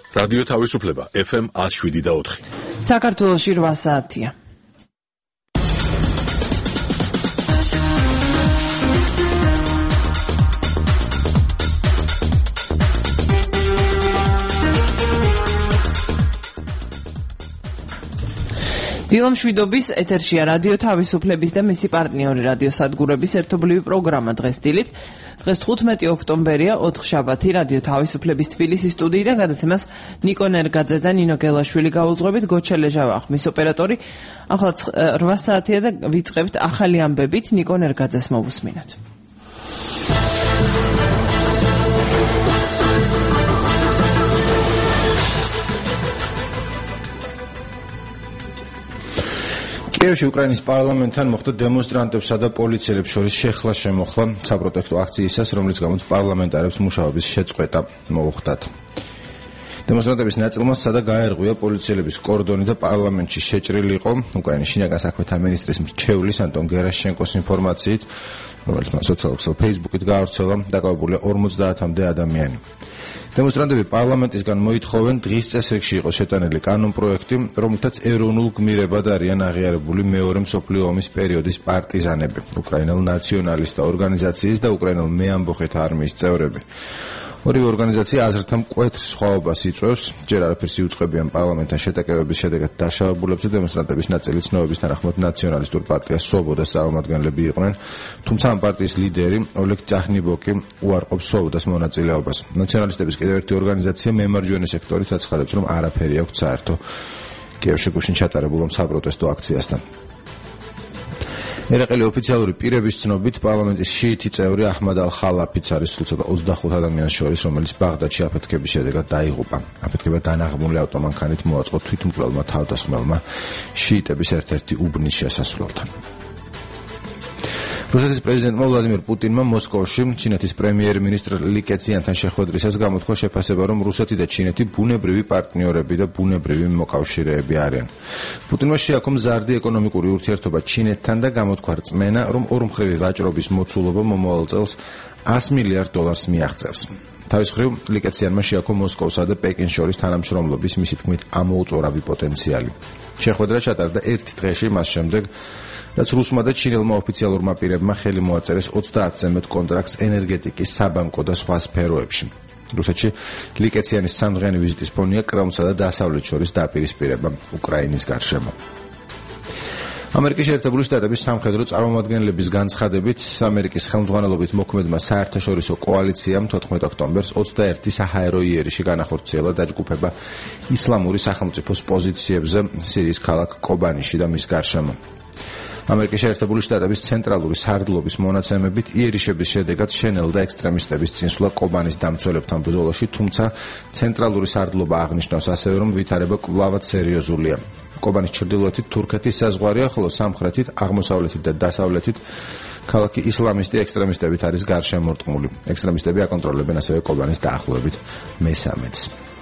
რადიო თავისუფლება FM 107.4. საქართველოში 8 საათია. დილამშვიდობის ეთერშია რადიო თავისუფლების და მისი პარტნიორი რადიო სადგურების ერთობლივი პროგრამა დღეს დილით. დღეს 15 ოქტომბერია, ოთხშაბათი, რადიო თავისუფლების თბილისის სტუდიიდან გადაცემას ნიკო ნერგაძე და ნინო გელაშვილი გაუძღვებით, გოჩელეჟავა ხმის ოპერატორი. ახლა 8 საათია და ვიწყებთ ახალი ამბებით, ნიკო ნერგაძეს მოვუსმინოთ. კიევში უკრაინის პარლამენტთან მოხდა დემონსტრანტებსა და პოლიციელებს შორის შეხლა-შემოხლა საპროტესტო აქციისას, რომლის გამოც პარლამენტარებს მუშაობის შეწყვეტა მოუხდათ. დემონსტრანტების ნაწილმა სადა გაერღვია პოლიციელების კორდონი და პარლამენტში შეჭრილი იყო უკრაინის შინაგან საქმეთა მინისტრის მრჩევლის ანტონ გერაშჩენკოს ინფორმაციით, რომელიც მან სოციალურ ქსელში Facebook-ით გაავრცელა, დაკავებულია 50-მდე ადამიანი. დემონსტრანტები პარლამენტისგან მოითხოვენ დღის წესრიგში იყოს შეტანილი კანონპროექტი, რომლითაც ეროვნულ გმირებად არიან აღიარებული მეორე მსოფლიო ომის პერიოდის პარტიზანები, უკრაინელ ნაციონალისტთა ორგანიზაციის და უკრაინელ მეამბოხეთა არმიის წევრები. ორივე ორგანიზაცია აზრთა მკვეთრ სხვაობას იწვევს, ჯერ არაფერს იუწყებიან პარლამენტთან შეტაკებების შედეგად დაშავებულებს და დემონსტრანტების ნაწილი ცნობების თანახმად ნაციონალისტურ პარტია სვობოდას წარმომადგენლები იყვნენ, თუმცა ამ პარტიის ლიდერი ოლეგ ტიახნიბოკი უარყოფს სვობოდას მონაწილეობას. ნაციონალისტების კიდევ ერთი ორგანიზაცია მემარჯვენე სექტორიც აცხადებს, რომ არაფერი აქვს საერთო კიევში გუშინ ჩატარებულ საპროტესტო აქციასთან. ერაყელი ოფიციალური პირების ცნობით პარლამენტის შიიტი წევრი აჰმად ალ-ხალაფიც არის სულ ცოტა 25 ადამიანის შორის, რომელიც ბაღდადში აფეთქების შედეგად დაიღუპა. აფეთქება დანაღმული ავტომანქანით მოაწყო თვითმკვლელმა თავდასხმელმა შიიტების ერთ-ერთი უბნის შესასვლელთან. რუსეთის პრეზიდენტმა ვლადიმირ პუტინმა მოსკოვში ჩინეთის პრემიერ-მინისტრ ალი კეციანთან შეხვედრისას გამოთქვა შეფასება, რომ რუსეთი და ჩინეთი ბუნებრივი პარტნიორები და ბუნებრივი მოკავშირეები არიან. პუტინმა შეაქო მზარდი ეკონომიკური ურთიერთობა ჩინეთთან და გამოთქვა რწმენა, რომ ორმხრივი ვაჭრობის მოცულობა მომავალ წელს $100 მილიარდ მიაღწევს. თავის მხრივ ალი კეციანმა შეაქო მოსკოვსა და პეკინს შორის თანამშრომლობის მისი თქმით ამოუწორავი პოტენციალი. შეხვედრა ჩატარდა ერთი დღეში მას შემდეგ, რაც რუსმა და ჩინელმა ოფიციალურმა პირებმა ხელი მოაწერეს 30-ზე მეტ კონტრაქტს ენერგეტიკის, საბანკო და სხვა სფეროებში. რუსეთში ალი კეციანის სამდღიანი ვიზიტის ფონია კრემლსა და დასავლეთს შორის დაპირისპირება უკრაინის გარშემო. ამერიკის შეერთებული შტატების სამხედრო წარმომადგენლების განცხადებით, ამერიკის ხელმძღვანელობით მოქმედმა საერთაშორისო კოალიციამ 14 ოქტომბერს 21 საჰაერო იერიში განახორციელა დაჯგუფება ისლამური სახელმწიფოს პოზიციებზე სირიის ქალაქ კობანიში და მის გარშემო. ამერიკის შეერთებული შტატების ცენტრალური სარდლობის მონაცემებით იერიშების შედეგად შენელდა ექსტრემისტების წინსვლა კობანის დამცველებთან ბრძოლაში, თუმცა ცენტრალური სარდლობა აღნიშნავს ასევე, რომ ვითარება კვლავაც სერიოზულია. კობანის ჩრდილოეთით თურქეთის საზღვარია, ხოლო სამხრეთით, აღმოსავლეთით და დასავლეთით ქალაქი ისლამისტი ექსტრემისტებით არის გარშემორტყმული. ექსტრემისტები აკონტროლებენ ასევე კობანის დაახლოებით მესამედს.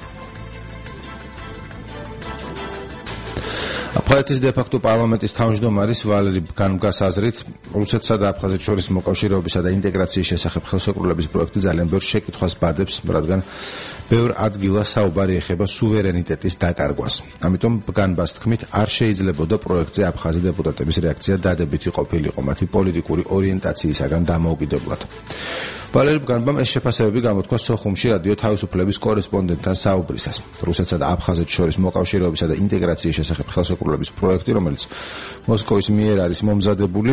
აფხაზეთის დე-ფაქტო პარლამენტის თავმჯდომარის ვალერი განმგას აზრით, რუსეთსა და აფხაზეთს შორის მოკავშირეობისა და ინტეგრაციის შესახებ ხელშეკრულების პროექტი ძალიან ბევრ შეკითხვას ბადებს, რადგან ბევრ ადგილას საუბარი ეხება სუვერენიტეტის დაკარგვას. ამიტომ განბას თქმით, არ შეიძლებოდა პროექტზე აფხაზი დეპუტატების რეაქცია დადებითი ყოფილიყო მათი პოლიტიკური ორიენტაციისაგან დამოუკიდებლად. ვალერი განბამ ეს შეფასებები გამოთქვა სოხუმში რადიო თავისუფლების კორესპონდენტთან საუბრისას. რუსეთსა და აფხაზეთს შორის მოკავშირეობისა და ინტეგრაციის შესახებ ხელშეკრულების პროექტი, რომელიც მოსკოვის მიერ არის მომზადებული,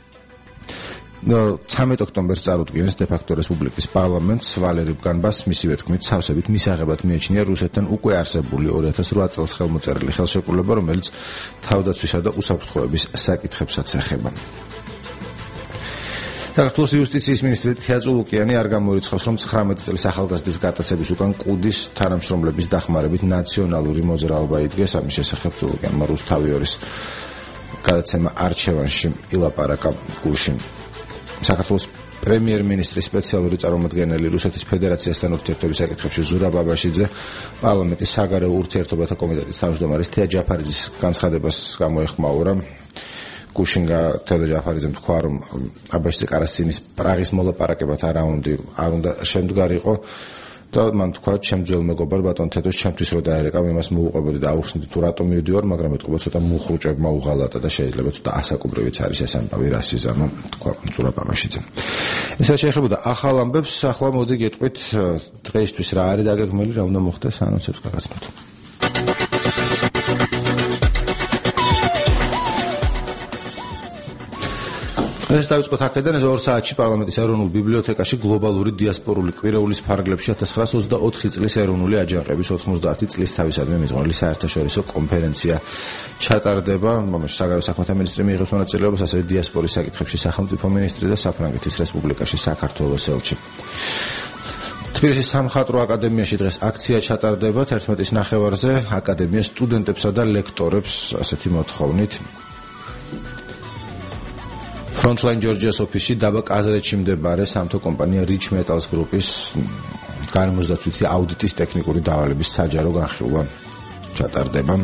13 ოქტომბერს წარუდგინეს დე-ფაქტო რესპუბლიკის პარლამენტს. ვალერი განბას მისივე თქმით, სავსებით მისაღებად მიეჩნია რუსეთთან უკვე არსებული 2008 წელს ხელმოწერილი ხელშეკრულება, რომელიც თავდაცვისა და უსაფრთხოების საკითხებსაც ეხება. საქართველოს იუსტიციის მინისტრი თიაწულუკიანი არ გამორიცხავს, რომ 19 წლის ახალგაზრდის გატაცების უკან კუდის თანამშრომლების დახმარებით ნაციონალური მოძრაობა იდგეს. ამის შესახებ წულუკიანმა რუსთავიორის გადაცემა არჩევანში ილაპარაკა გუშინ. საქართველოს პრემიერ-მინისტრის სპეციალური წარმომადგენელი რუსეთის ფედერაციასთან ურთიერთობის საკითხებში ზურაბ აბაშიძე პარლამენტის საგარეო ურთიერთობათა კომიტეტის თავმჯდომარის თეა ჯაფარიძის განცხადებას გამოეხმაურა. გუშინგა თეა ჯაფარიძემ თქვა, რომ აბაშიძე კარასინის პრაღის მოლაპარაკებათა რაუნდი არ უნდა შემდგარიყო. და მან თქვა ჩემ ძველ მეგობარ ბატონ თედოს ჩემთვის რო დაერეკავ იმას მოუყვებოდი და აუხსნით თუ რატომ მივდივარ, მაგრამ ეთქობა ცოტა მუხრუჭებმა უღალატა და შეიძლება ცოტა ასაკობრივიც არის ეს ამბავი რასიზმო, თქვა მწურა პაპაშიძე. ესაც შეეხებოდა ახალ ამბებს, ახლა მოდი გეტყვით დღეისთვის რა არის დაგეგმილი, რა უნდა მოხდეს ანონსებს გაგაცნოთ. ეს დავიწყოთ აქედან, 2 საათში პარლამენტის ეროვნულ ბიბლიოთეკაში გლობალური დიასპორული კვირეულის ფარგლებში 1924 წლის ეროვნული აჯანყების 90 წლის თავისადმი მიზღვნილი საერთაშორისო კონფერენცია ჩატარდება, რომელშიც საგარეო საქმეთა მინისტრი მიიღებს მონაწილეობას, ასევე დიასპორის საკითხებში სახელმწიფო მინისტრი და საფრანგეთის რესპუბლიკაში საქართველოს ელჩი. თბილისის სამხატვრო აკადემიაში დღეს აქცია ჩატარდება 11-ის ნახევარზე, აკადემიის სტუდენტებსა და ლექტორებს ასეთი მოთხოვნით. Frontline Georgia's ოფისში დაბა კაზრეთში მდებარე სამთო კომპანია Rich Metals Group-ის გარემოსდაცვითი აუდიტის ტექნიკური დავალების საჯარო განხილვა ჩატარდება.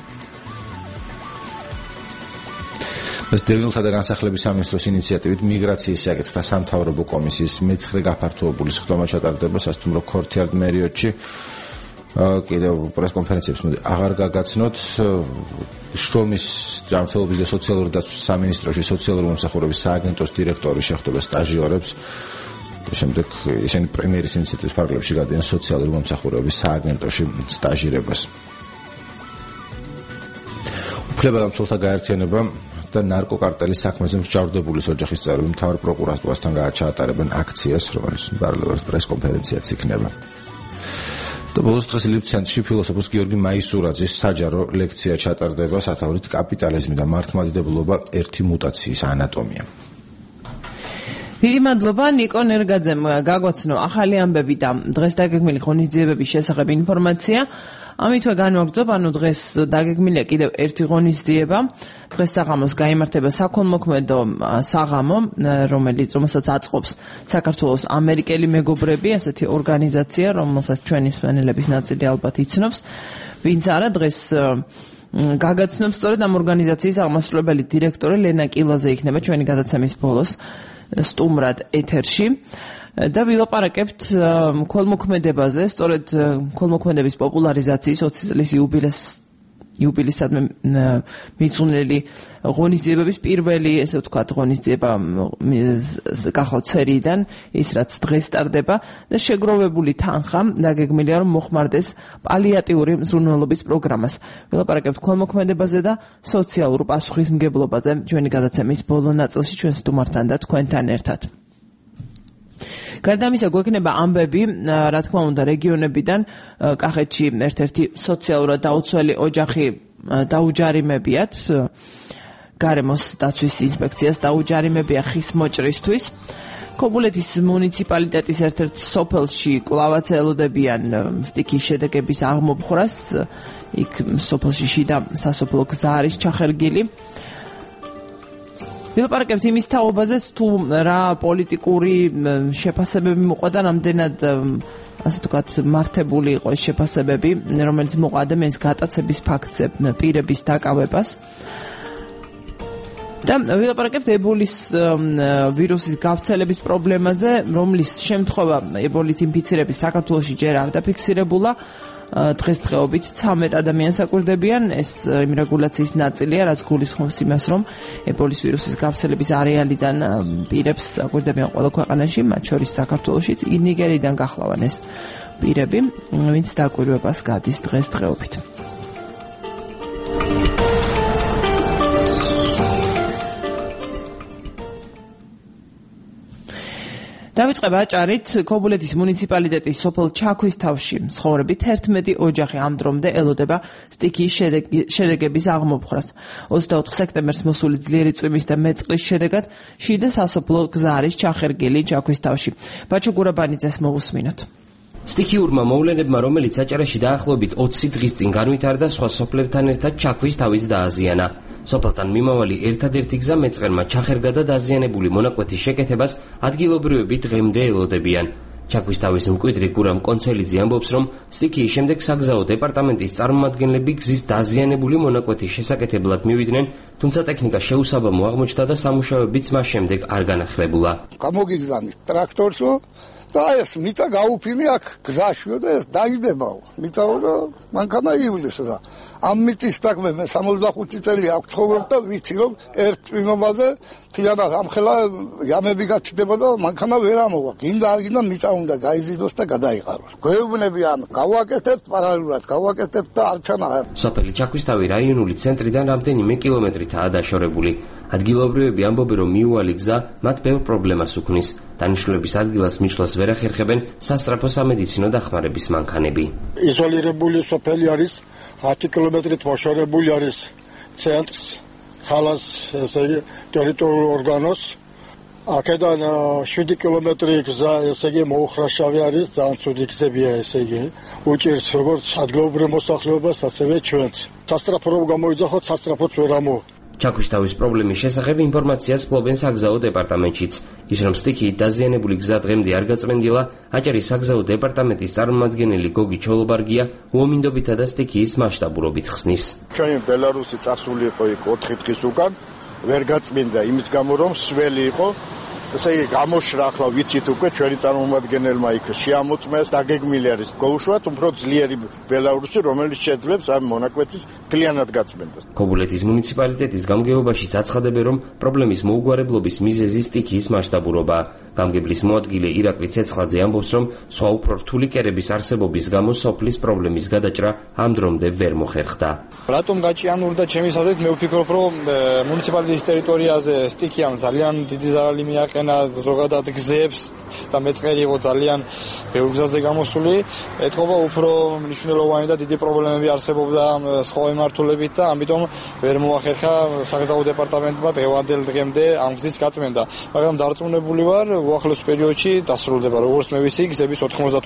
ეს დევნილთა და განსახლების სამინისტროს ინიციატივით მიგრაციის საკითხთა სამთავრობო კომისიის მე-9 გაფართოებული სხდომა ჩატარდება სასტუმრო Courtyard Marriott-ში. კიდევ პრესკონფერენციებს მოდი აღარ გაგაცნოთ. შრომის ჯანმრთელობის და სოციალური დაცვის სამინისტროში სოციალური მომსახურების სააგენტოს დირექტორი შეხვდება სტაჟიორებს. შემდეგ ისინი პრემიერის ინიციატივის ფარგლებში გადიან სოციალური მომსახურების სააგენტოში სტაჟირებას. უფლებადამცველთა გაერთიანება და ნარკოკარტელის საქმეზე მსჯავრდებულის ოჯახის წევრები მთავარ პროკურატურასთან გააჩაატარებენ აქციას, რომელიც პარალელურად პრესკონფერენციაც იქნება. და ბოლოს დღეს ლიფცენცში ფილოსოფოს გიორგი მაისურაძის საჯარო ლექცია ჩატარდება სათაურით კაპიტალიზმი და მართლმადიდებლობა ერთი მუტაციის ანატომია. დიდი მადლობა ნიკო ნერგაძემ, გაგვაცნო ახალი ამბები და დღეს დაგეგმილი ღონისძიებების შესახებ ინფორმაცია. ამითვე განვაგრძობ, დღეს დაგეგმილია კიდევ ერთი ღონისძიება. დღეს საღამოს გაიმართება საქველმოქმედო საღამო, რომელსაც აწყობს საქართველოს ამერიკელი მეგობრები, ასეთი ორგანიზაცია, რომელსაც ჩვენი მსმენელების ნაწილი ალბათ იცნობს. ვინც არა, დღეს გაგაცნობს სწორედ ამ ორგანიზაციის აღმასრულებელი დირექტორი ლენა კილაძე იქნება ჩვენი გადაცემის ბოლოს სტუმრად ეთერში. და ვილაპარაკებთ ქველმოქმედებაზე, სწორედ ქველმოქმედების პოპულარიზაციის 20 წლის იუბილეისადმი მიწვნელი ღონისძიებების პირველი, ესე ვთქვათ, ღონისძიება გახავთ სერიიდან, ის რაც დღეს სტარდება და შეგროვებული თანხა დაგეგმილია რომ მოხმარდეს პალიატიური მზრუნველობის პროგრამას. ვილაპარაკებთ ქველმოქმედებაზე და სოციალურ პასუხისმგებლობაზე ჩვენი გადაცემის ბოლო ნაწილში ჩვენ სტუმართან და თქვენთან ერთად. გარდა ამისა გვექნება ამბები, რა თქმა უნდა, რეგიონებიდან. კახეთში ერთ-ერთი სოციალურად დაუცველი ოჯახი დაუჯარიმებიათ, გარემოს დაცვის ინსპექციას დაუჯარიმებია ხის მოჭრისთვის. ქობულეთის მუნიციპალიტეტის ერთ-ერთ სოფელში კვლავაც ელოდებიან სტიქის შედეგების აღმოფხვრას. იქ სოფელში შიდა სასოფლო გზა არის ჩახერგილი. ვილაპარაკებთ იმის თაობაზეც, თუ რა პოლიტიკური შეფასებები მოყვა და რამდენად ასე ვთქვათ მართებული იყო ეს შეფასებები, რომელიც მოყვა ადამიანის გატაცების ფაქტზე პირების დაკავებას. და ვილაპარაკებთ ებოლის ვირუსის გავრცელების პრობლემაზე, რომლის შემთხვევა ებოლით ინფიცირების საქართველოში ჯერ არ დაფიქსირებულა. დღესდღეობით 13 ადამიანს აკვირდებიან. ეს იმ რეგულაციის ნაწილია, რაც გულისხმობს იმას, რომ ებოლის ვირუსის გავრცელების არეალიდან პირებს აკვირდებიან ყველა ქვეყანაში, მათ შორის საქართველოშიც. ნიგერიდან გახლავენ ეს პირები, ვინც დაკვირვებას გადის დღესდღეობით. დავიწყებ აჭარით. ქობულეთის მუნიციპალიტეტის სოფელ ჩაქვისთავში მცხოვრები 11 ოჯახი ამ დრომდე ელოდება სტიქიის შედეგების აღმოფხვრას. 24 სექტემბერს მოსული ძლიერი წვიმის და მეწყრის შედეგად შიდა სასოფლო გზა არის ჩახერგილი ჩაქვისთავში. ბაჩო გურაბანიძეს მოусმინოთ. სტიქიურმა მოვლენებმა, რომელიც აჭარაში დაახლოებით 20 დღის წინ განვითარდა, სხვა სოფლებთან ერთად ჩაქვისთავის დააზიანა. სოფელთან მიმავალი ერთადერთი გზა მეწყერმა ჩახერგა და დაზიანებული მონაკვეთის შეკეთებას ადგილობრივები დღემდე ელოდებიან. ჩაქვისთავის მკვიდრი გურამ კონცელიძე ამბობს, რომ სტიქიის შემდეგ საგზაო დეპარტამენტის წარმომადგენლები გზის დაზიანებული მონაკვეთის შესაკეთებლად მივიდნენ, თუმცა ტექნიკა შეუსაბამო აღმოჩნდა და სამუშაოებიც მას შემდეგ არ განახლებულა. გამოგიგზავნით ტრაქტორსო და ეს მიწა გაუფინე აქ გზაშიო და ეს დაიდებაო. მიწაო და მანქანა ივლისო და ამ მიწის თქმე მე 65 წელი აქვს ცხოვრობ და ვიცი რომ ერთ წვიმობაზე თიანა ამხელა ямები გაჩდება და მანქანა ვერ ამოვა. გინდა მიწა უნდა გაიზიდოს და გადაიყაროს. გვეუბნები ან გავაკეთებთ პარალელურად გავაკეთებთ და არ ჩანაა. სოფელი ჩაქვისთავი რაიონული ცენტრიდან რამდენიმე კილომეტრითაა დაშორებული. ადგილობრივები ამბობენ, რომ მიუვალი გზა მათ ბევრ პრობლემას უქმნის. დანიშნულების ადგილას მისვლას ვერ ახერხებენ სასწრაფო სამედიცინო დახმარების მანქანები. იზოლირებული სოფელი არის 10 კილომეტრით მოშორებული არის ცენტრს, ხალას, ესე იგი ტერიტორიულ ორგანოს. აქედან 7 კილომეტრი გზა, ესე იგი მოუხრაშავი არის, ძალიან ცუდი გზებია, ესე იგი უჭირს როგორც ადგილობრივ მოსახლეობას, ასევე ჩვენც. სასწრაფო რომ გამოიძახოთ, სასწრაფოც ვერ ამო. ჩაქვისთავის პრობლემის შესახებ ინფორმაციას ფლობენ საგზაო დეპარტამენტშიც. ის რომ სტიქიით დაზიანებული გზა დღემდე არ გაწმენდილა, აჭარის საგზაო დეპარტამენტის წარმომადგენელი გოგი ჩოლობარგია უომინდობითა და სტიქიის მასშტაბურობით ხსნის. ჩვენი ბელარუსი წასული იყო იქ 4 დღის უკან, ვერ გაწმინდა იმის გამო რომ სველი იყო. ესე იგი გამოშრა ახლა ვიცით უკვე ჩვენი წარმომადგენელმა იქ შეამოწმეს დაგეგმილი არის გოუშვათ უფრო ძლიერი ბელარუსი რომელიც შეძლებს ამ მონაკვეთის მთლიანად გაწმენდას. ქობულეთის მუნიციპალიტეტის გამგეობაშიც აცხადებენ, რომ პრობლემის მოუგვარებლობის მიზეზი სტიქიის მასშტაბურობაა. გამგებლის მოადგილე ირაკლი ცეცხლაძე ამბობს, რომ სხვა უფრო რთული კერების არსებობის გამო სოფლის პრობლემის გადაჭრა ამ დრომდე ვერ მოხერხდა. რატომ გაჭიანურდა ჩემის აზრით, მე ვფიქრობ, რომ მუნიციპალიტეტის ტერიტორიაზე სტიქიამ ძალიან დიდი ზარალი მიაყენა ზოგადად გზებს და მეწყერი იყო ძალიან ბევრ გზაზე გამოსული. ეთქობა უფრო მნიშვნელოვანი და დიდი პრობლემები არსებობდა სხვა მიმართულებით და ამიტომ ვერ მოახერხა საგზაო დეპარტამენტმა დღევანდელ დღემდე ამ გზის გაწმენდა. მაგრამ დარწმუნებული ვარ, უახლოს პერიოდში დასრულდება. როგორც მე ვიცი, გზების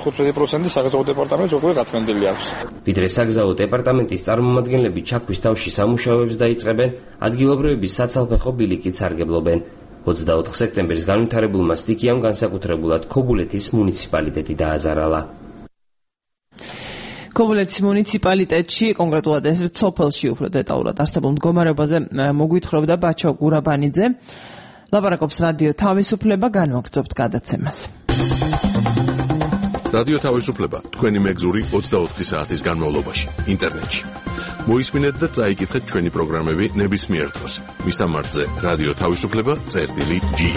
95% საგზაო დეპარტამენტს უკვე გაწმენდილი აქვს. ვიდრე საგზაო დეპარტამენტის წარმომადგენლები ჩაქვისთავში სამუშაოებს დაიწყებენ, ადგილობრივების საცალფეხო ბილიკით სარგებლობენ. 24 სექტემბერს განვითარებულმა სტიქიამ განსაკუთრებულად ქობულეთის მუნიციპალიტეტი დააზარალა. ქობულეთის მუნიციპალიტეტში, კონკრეტულად ეს სოფელში უფრო დეტალურად არსებულ მდგომარეობაზე მოგვითხრობდა ბაჩო გურაბანიძე. ლაპარაკობს რადიო თავისუფლება, განვაგრძობთ გადაცემას. რადიო თავისუფლება თქვენი მეგზური 24 საათის განმავლობაში ინტერნეტში. მოისმინეთ და წაიკითხეთ ჩვენი პროგრამები ნებისმიერ დროს. მისამართზე რადიო თავისუფლება.ge.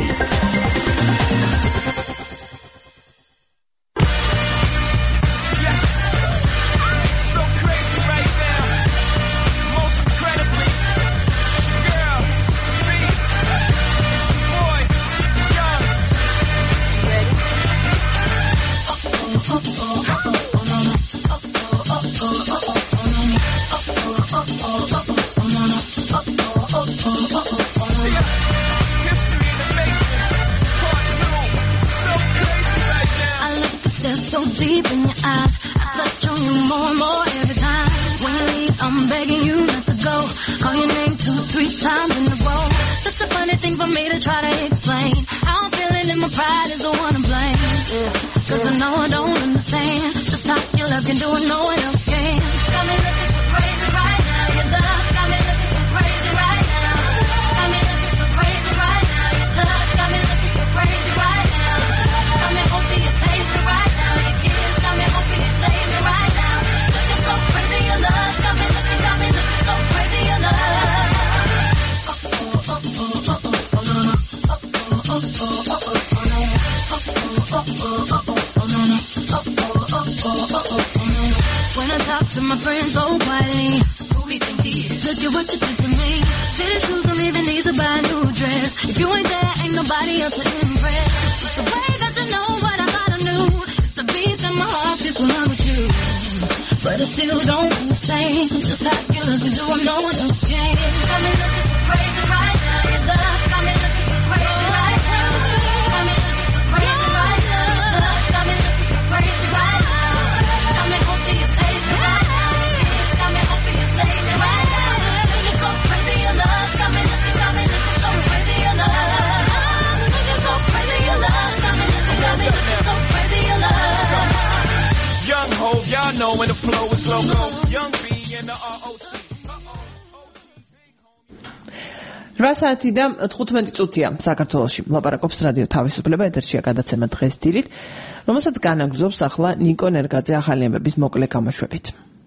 8 საათი და 15 წუთია საქართველოში. ლაპარაკობს რადიო თავისუფლება, ეთერშია გადაცემა დღეს დილით, რომელსაც განაგრძობს ახლა ნიკო ნერგაძე ახალი ამბების მოკლე გამოშვებით.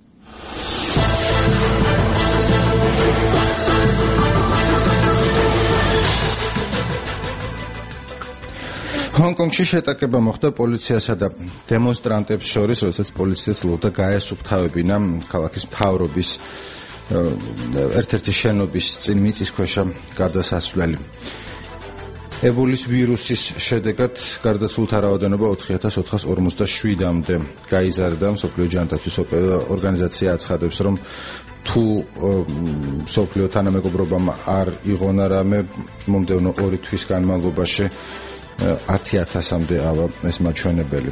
ჰონკონგში შეტაკება მოხდა პოლიციასა და დემონსტრანტებს შორის, როდესაც პოლიცია ცდილობდა გაესუფთავებინა ქალაქის მთავრობის ერთ-ერთი შენობის წინ მიწისქვეშა გადასასვლელი. ებოლის ვირუსის შედეგად გარდაცვლილთა რაოდენობა 4457-მდე გაიზარდა. მსოფლიო ჯანდაცვის ორგანიზაცია აცხადებს, რომ თუ მსოფლიო თანამეგობრობამ არ იღონა რამე, მომდევნო 2 თვის განმავლობაში 10,000-მდე ავა ეს მაჩვენებელი.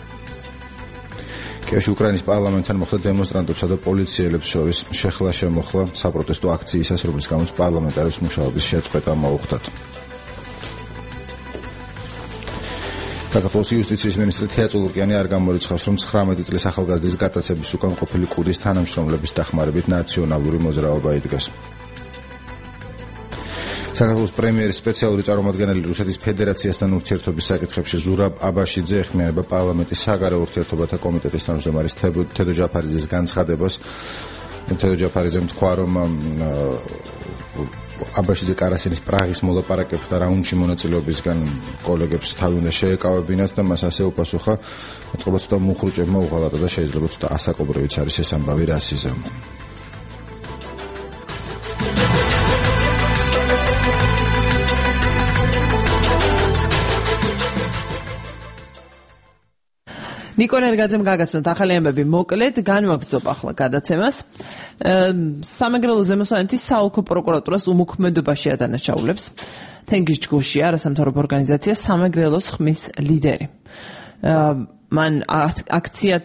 კიევში უკრაინის პარლამენტთან მოხდა დემონსტრანტებსა და პოლიციელებს შორის შეხლა შემოხლა საპროტესტო აქციისას, რომლის გამოც პარლამენტარებს მუშაობის შეწყვეტა მოუხდათ. საქართველოს იუსტიციის მინისტრი თეა წულუკიანი არ გამორიცხავს, რომ 19 წლის ახალგაზრდის გატაცების უკან ყოფილი კუდის თანამშრომლების დახმარებით ნაციონალური მოძრაობა იდგას. საქართველოს პრემიერის სპეციალური წარმომადგენელი რუსეთის ფედერაციასთან ურთიერთობის საკითხებში ზურაბ აბაშიძე ეხმიანება პარლამენტის საგარეო ურთიერთობათა კომიტეტის თავმჯდომარის თედო ჯაფარიძის განცხადებას. თედო ჯაფარიძემ თქვა, რომ აბაშიძე კარასენის პრაღის მოლაპარაკებთა და რაუნდში მონაწილეობისგან კოლეგებს თავი უნდა შეეკავებინათ და მას ასე უპასუხა, მოთხრობა ცოტა მუხრუჭებმა უღალატა და შეიძლება ცოტა ასაკობრივიც არის ეს ამბავი რასიზმი. ნიკო ნერგაძემ გაგაცნოთ ახალი ამბები მოკლედ, განვაგრძობ ახლა გადაცემას. სამეგრელო ზემოსვანეთის საოლქო პროკურატურას უმოქმედობაში ადანაშაულებს თენგიზ ჯგუშია, არასამთავრობო ორგანიზაცია სამეგრელოს ხმის ლიდერი. მან აქციაც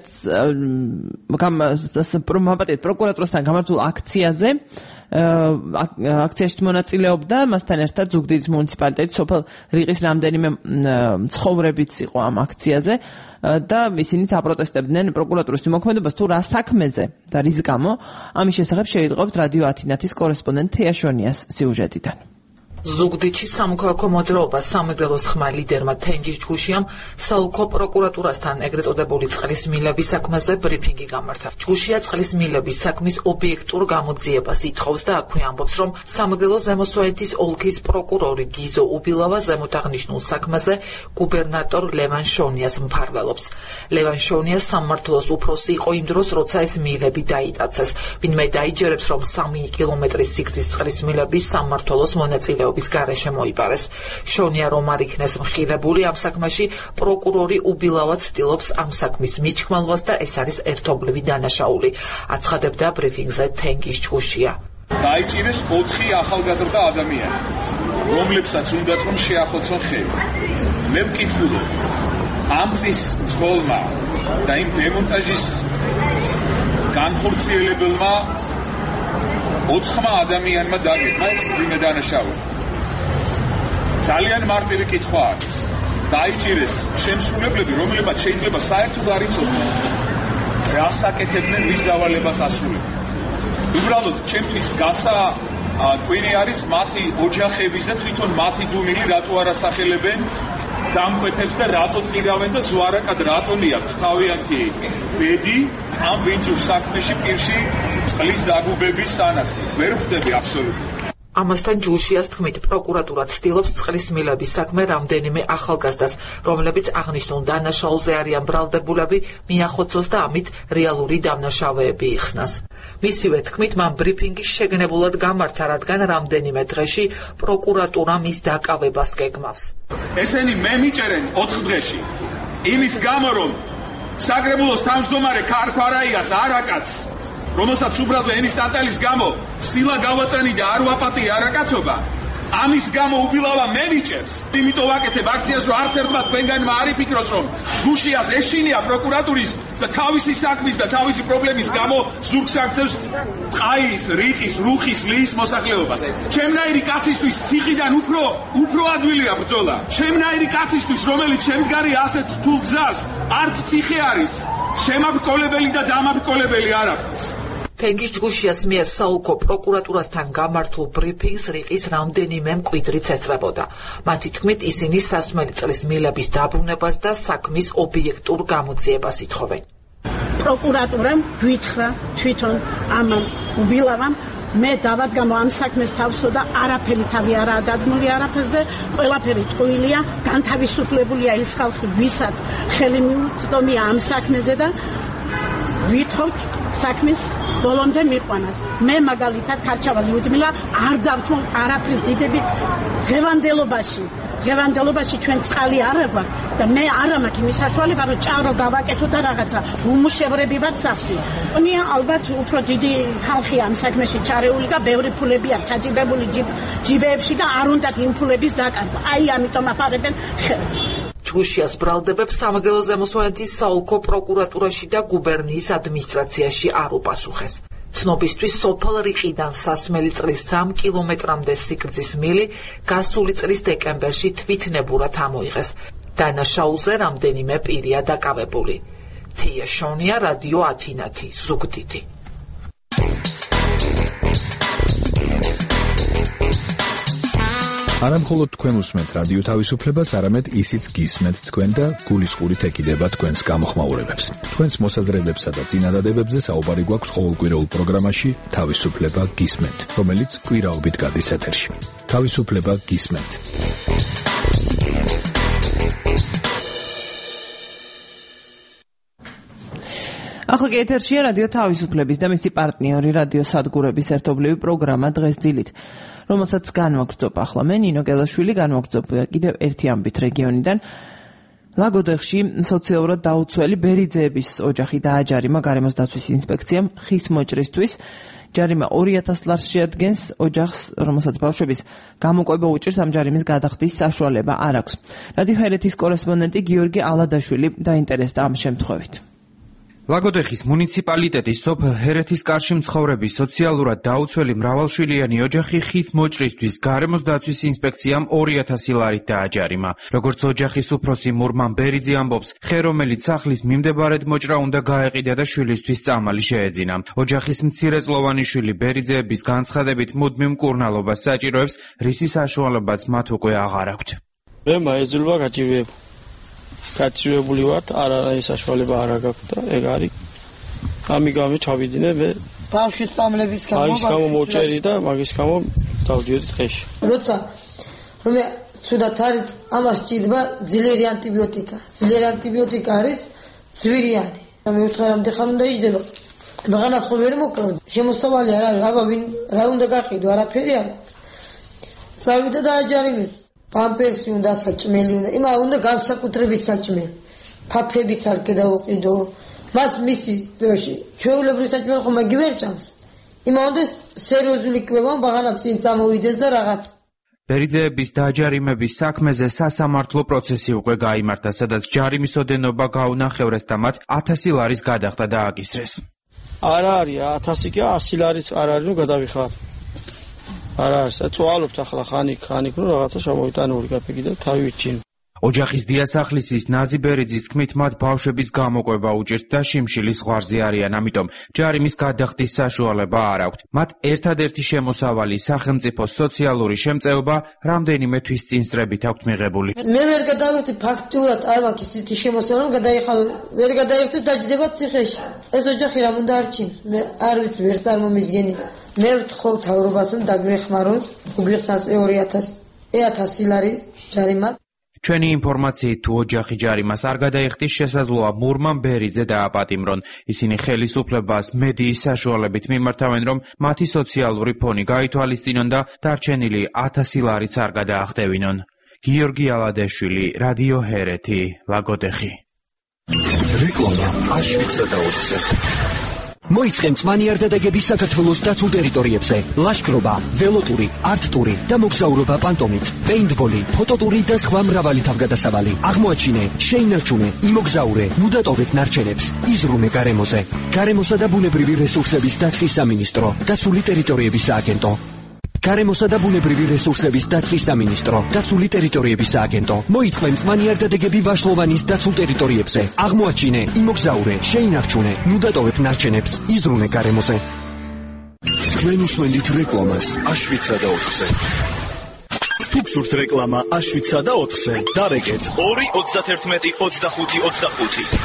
პროკურატურასთან გამართულ აქციაზე აქციაში მონაწილეობდა, მასთან ერთად ზუგდიდის მუნიციპალიტეტის სოფელ რიყის რამდენიმე ცხოვრებიც იყო ამ აქციაზე და ისინიც აპროტესტებდნენ პროკურატურის მოქმედებას თუ რა საქმეზე და რის გამო. ამის შესახებ შევიტყობთ რადიო ათინათის კორესპონდენტ თეა შონიას სიუჟეტიდან. ზუგდიდში სამოქალაქო მოძრაობა სამეგრელოს ხმა ლიდერმა თენგიზ ჯგუშიამ საოლქო პროკურატურასთან ეგრეთ წოდებული წყლის მილების საქმეზე ბრიფინგი გამართა. ჯგუშია წყლის მილების საქმის ობიექტურ გამოძიებას ითხოვს და აქვე ამბობს, რომ სამეგრელოს ზემოსვანეთის ოლქის პროკურორი გიზო უბილავა ზემოთაღნიშნულ საქმეზე გუბერნატორ ლევან შონიას მფარველობს. ლევან შონია სამმართველოს უფროსი იყო იმ დროს, როცა ეს მილები დაიტაცეს. ვინმე დაიჯერებს, რომ 3 კილომეტრის სიგრძის წყლის მილები სამმართველოს მონაწილეობს გარეშე მოიპარეს. შონია რომ არ იქნეს მხილებული ამ საქმეში, პროკურორი უბილავა ცდილობს ამ საქმის მიჩქმალვას და ეს არის ერთობლივი დანაშაული. აცხადებდა ბრიფინგზე თენგიზ ჯგუშია. დაიჭირეს 4 ახალგაზრდა ადამიანი, რომლებსაც უნდათ რომ შეახოცონ ხელი. მე ვკითხულობ ამ წის მძღოლმა და იმ დემონტაჟის განხორციელებელმა 4 ადამიანმა დაგეგმა ეს მძიმე დანაშაული. ძალიან მარტივი კითხვა არის. დაიჭირეს შემსრულებლები, რომლებმაც შეიძლება საერთოდ არ იცოდნენ რას აკეთებდნენ, ვის დავალებას ასრულებდნენ. უბრალოდ ჩემთვის კვირი არის მათი ოჯახების და თვითონ მათი დუმილი რატო არ ასახელებენ დამკვეთებს და რატო წირავენ და ზვარაკად რატომი აქვს თავიანთი ბედი ამ ვინძურ საქმეში პირში წყლის დაგუბების სანაცვლოდ. ვერ ხვდები აბსოლუტურად. ამასთან ჯგუშიას თქმით, პროკურატურა ცდილობს წყლის მილების საქმე რამდენიმე ახალგაზრდას, რომლებიც აღნიშნულ დანაშაულზე არიან ბრალდებულები, მიახოცოს და ამით რეალური დამნაშავეები იხსნას. მისივე თქმით, მან ბრიფინგი შეგნებულად გამართა, რადგან რამდენიმე დღეში პროკურატურა მის დაკავებას გეგმავს. ესენი მე მიჭერენ 4 დღეში. იმის გამო, რომ საგრებულოს თავმჯდომარე ქარქვარაიას არაკაც რომელსაც უბრალოდ ენის ტატალის გამო სილა გავაწანი და არ ვაპატი არაკაცობა, ამის გამო უბილავა მე მიჭერს. იმიტომ ვაკეთებ აქციას, რომ არც ერთმა თქვენგანმა არ იფიქროს, რომ ჯგუშიას ეშინია პროკურატურის და თავისი საქმის და თავისი პრობლემის გამო ზურგს აქცევს ტყაის, რიყის, რუხის, ლის მოსახლეობას. ჩემნაირი კაცისთვის ციხიდან უფრო ადვილია ბრძოლა. ჩემნაირი კაცისთვის, რომელიც შემდგარი ასეთ რთულ გზას, არც ციხე არის შემაბრძოლებელი და დამაბრძოლებელი არ აქვს. თენგიზ ჯგუშიას მიერ საოლქო პროკურატურასთან გამართულ ბრიფინგს რიყის რამდენიმე მკვიდრიც ეწრებოდა. მათი თქმით, ისინი სასმელი წლის მილების დაბრუნებას და საქმის ობიექტურ გამოძიებას ითხოვენ. პროკურატურამ გვითხრა თვითონ ამ უბილავამ მე დავადგამო ამ საქმეს თავსო და არაფერი თავი არაა დადგმული არაფერზე, ყველაფერი ტყუილია, განთავისუფლებულია ის ხალხი, ვისაც ხელი მიუწვდომია ამ საქმეზე და ვითხოვთ საქმის ბოლომდე მიყვანას. მე მაგალითად ქარჩავა ლიუდმილა არ დავთმო არაფრის დიდებით დღევანდელობაში ჩვენ წყალი არ აქვს და მე არ მაქვს იმის საშუალება რომ ჭარო დავაკეთო და რაღაცა უმუშევრები ვართ სახში. მია ალბათ უფრო დიდი ხალხი ამ საქმეში ჩარეული და ბევრი ფულები აქვს ჩაჯიბებული ჯიბეებში და არ უნდათ იმ ფულების დაკარგვა. აი ამიტომ აფარებენ ხელს. ჯგუშიას ბრალდებებს სამეგრელო ზემოსვანეთის საოლქო პროკურატურაში და გუბერნიის ადმინისტრაციაში არ უპასუხეს. ცნობისთვის სოფელ რიყიდან სასმელი წლის 3 კილომეტრამდე სიგრძის მილი გასული წლის დეკემბერში თვითნებურად ამოიღეს. დანაშაულზე რამდენიმე პირია დაკავებული. თია შონია, რადიო ათინათი, ზუგდიდი. არა მხოლოდ თქვენ უსმენთ რადიო თავისუფლებას, არამედ ისიც გისმენთ თქვენ და გულისყურით ეკიდება თქვენს გამოხმაურებებს. თქვენს მოსაზრებებსა და წინადადებებზე საუბარი გვაქვს ყოველკვირეულ პროგრამაში თავისუფლება გისმენთ, რომელიც კვირაობით გადის ეთერში. თავისუფლება გისმენთ. ახლა კი ეთერშია რადიო თავისუფლების და მისი პარტნიორი რადიო სადგურების ერთობლივი პროგრამა დღეს დილით, რომელსაც განვაგრძობ ახლა მე ნინო გელაშვილი, განვაგრძობ კიდევ ერთი ამბით რეგიონიდან. ლაგოდეხში სოციალურად დაუცველი ბერიძეების ოჯახი დააჯარიმა გარემოს დაცვის ინსპექციამ ხის მოჭრისთვის. ჯარიმა 2000 ლარს შეადგენს, ოჯახს, რომელსაც ბავშვების გამოკვება უჭირს, ამ ჯარიმის გადახდის საშუალება არ აქვს. რადიო ჰერეთის კორესპონდენტი გიორგი ალადაშვილი დაინტერესდა ამ შემთხვევით. ლაგოდეხის მუნიციპალიტეტის სოფელ ჰერეთის კარში მცხოვრები სოციალურად დაუცველი მრავალშვილიანი ოჯახი ხის მოჭრისთვის გარემოს დაცვის ინსპექციამ 2000 ლარით დააჯარიმა. როგორც ოჯახის უფროსი მურმან ბერიძე ამბობს, ხე რომელიც სახლის მიმდებარედ მოჭრა უნდა გაეყიდა და შვილისთვის წამალი შეეძინა. ოჯახის მცირეწლოვანი შვილი ბერიძეების განცხადებით მუდმივ მკურნალობას საჭიროებს, რისი საშუალებაც მათ უკვე აღარ აქვთ. მე მაეძულვა გაჭირებული ვართ, არა ეს საშუალება არ აქვს და ეგ არის. ამიგამე ჩავიდინე მე ბავშვის წამლების გამო მოჭერი და მაგის გამო დავდიოდი ტყეში. როცა რომ ცუდად არის, ამას ჭირდება ძლიერი ანტიბიოტიკა. ძლიერი ანტიბიოტიკა არის ძვირიანი. მე ვთქვა რომ დეხან უნდა იჯდება. მაგანას ხო ვერ მოკრავდი. შემოსავალი არ არის, აბა ვინ რა უნდა გაყიდო, არაფერი არ აქვს. წავიდა და აჯარიმეს. პამპერსი უნდა, საჭმელი უნდა, იმა უნდა განსაკუთრებით საჭმელი. ფაფებიც არ გადაუყიდო. მას მისი ჩვეულებრივი საჭმელი ხომ მაგი ვერ ჭამს. იმა უნდა სერიოზული კვება ბაღანაც წინ წამოვიდეს და რაღაც. ბერიძეების დაჯარიმების საქმეზე სასამართლო პროცესი უკვე გაიმართა, სადაც ჯარიმის ოდენობა გაუნახევრეს და მათ 1000 ლარის გადახდა დააკისრეს. არ არის 1000 კი 100 ლარიც არ არის რომ გადავიხარ. არა, საწუალობთ ახლა ხანიკ რომ რაღაცა შემოვიტანური გაფიგი და თავი ვიჩინო. ოჯახის დიასახლისის ნაზი ბერიძის თქმით, მათ ბავშვების გამოკვება უჭირთ და შიმშილის ზღვარზე არიან, ამიტომ ჯარიმის გადახდის საშუალება არ აქვთ. მათ ერთადერთი შემოსავალი სახელმწიფო სოციალური შემწეობა რამდენიმე თვის წინ სწრებით აქვთ მიღებული. მე ვერ გადავიხდი ფაქტიურად არ მაქვს ისეთი შემოსავალი, ვერ გადავიხდი დაჯდება ციხეში. ეს ოჯახი რამ უნდა არჩინოს? მე არ ვიცი, ვერ წარმომიდგენი. მე ვთხოვ თავრობას რომ დაგვეხმაროს, უგიხსნას 2000 ლარი ჯარიმა. ჩვენი ინფორმაციით თუ ოჯახი ჯარიმას არ გადაიხდის, შესაძლოა მურმან ბერიძე დააპატიმრონ. ისინი ხელისუფლებას მედიის საშუალებით მიმართავენ, რომ მათი სოციალური ფონი გაითვალისწინონ და დარჩენილი 1000 ლარიც არ გადაახდევინონ. გიორგი ალადაშვილი, რადიო ჰერეთი, ლაგოდეხი. რეკლამა აშვიცა დაუცე. მოიწყე მწვანეარდადეგების საქართველოს დაცულ ტერიტორიებზე. ლაშქრობა, ველოტური, არტტური და მოგზაურობა პანტომით, პეინტბოლი, ფოტოტური და სხვა მრავალი თავგადასავალი. აღმოაჩინე, შეინარჩუნე, იმოგზაურე, მუდატოვეთ ნარჩენებს, იზრუნე გარემოზე. გარემოსა და ბუნებრივი რესურსების დაცვის სამინისტრო, დაცული ტერიტორიების სააგენტო. გარემოსა და ბუნებრივი რესურსების დაცვის სამინისტრო, დაცული ტერიტორიების სააგენტო. მოიწყე მწვანეარდადეგები ვაშლოვანის დაცულ ტერიტორიებზე. აღმოაჩინე, იმოგზაურე, შეინარჩუნე, მუდატოვებ ნარჩენებს, იზრუნე გარემოზე. თქვენ უსმენთ რეკლამას აშვიცა და 4-ზე. თუ გსურთ რეკლამა აშვიცა და 4-ზე, დარეკეთ 2 31 25 25.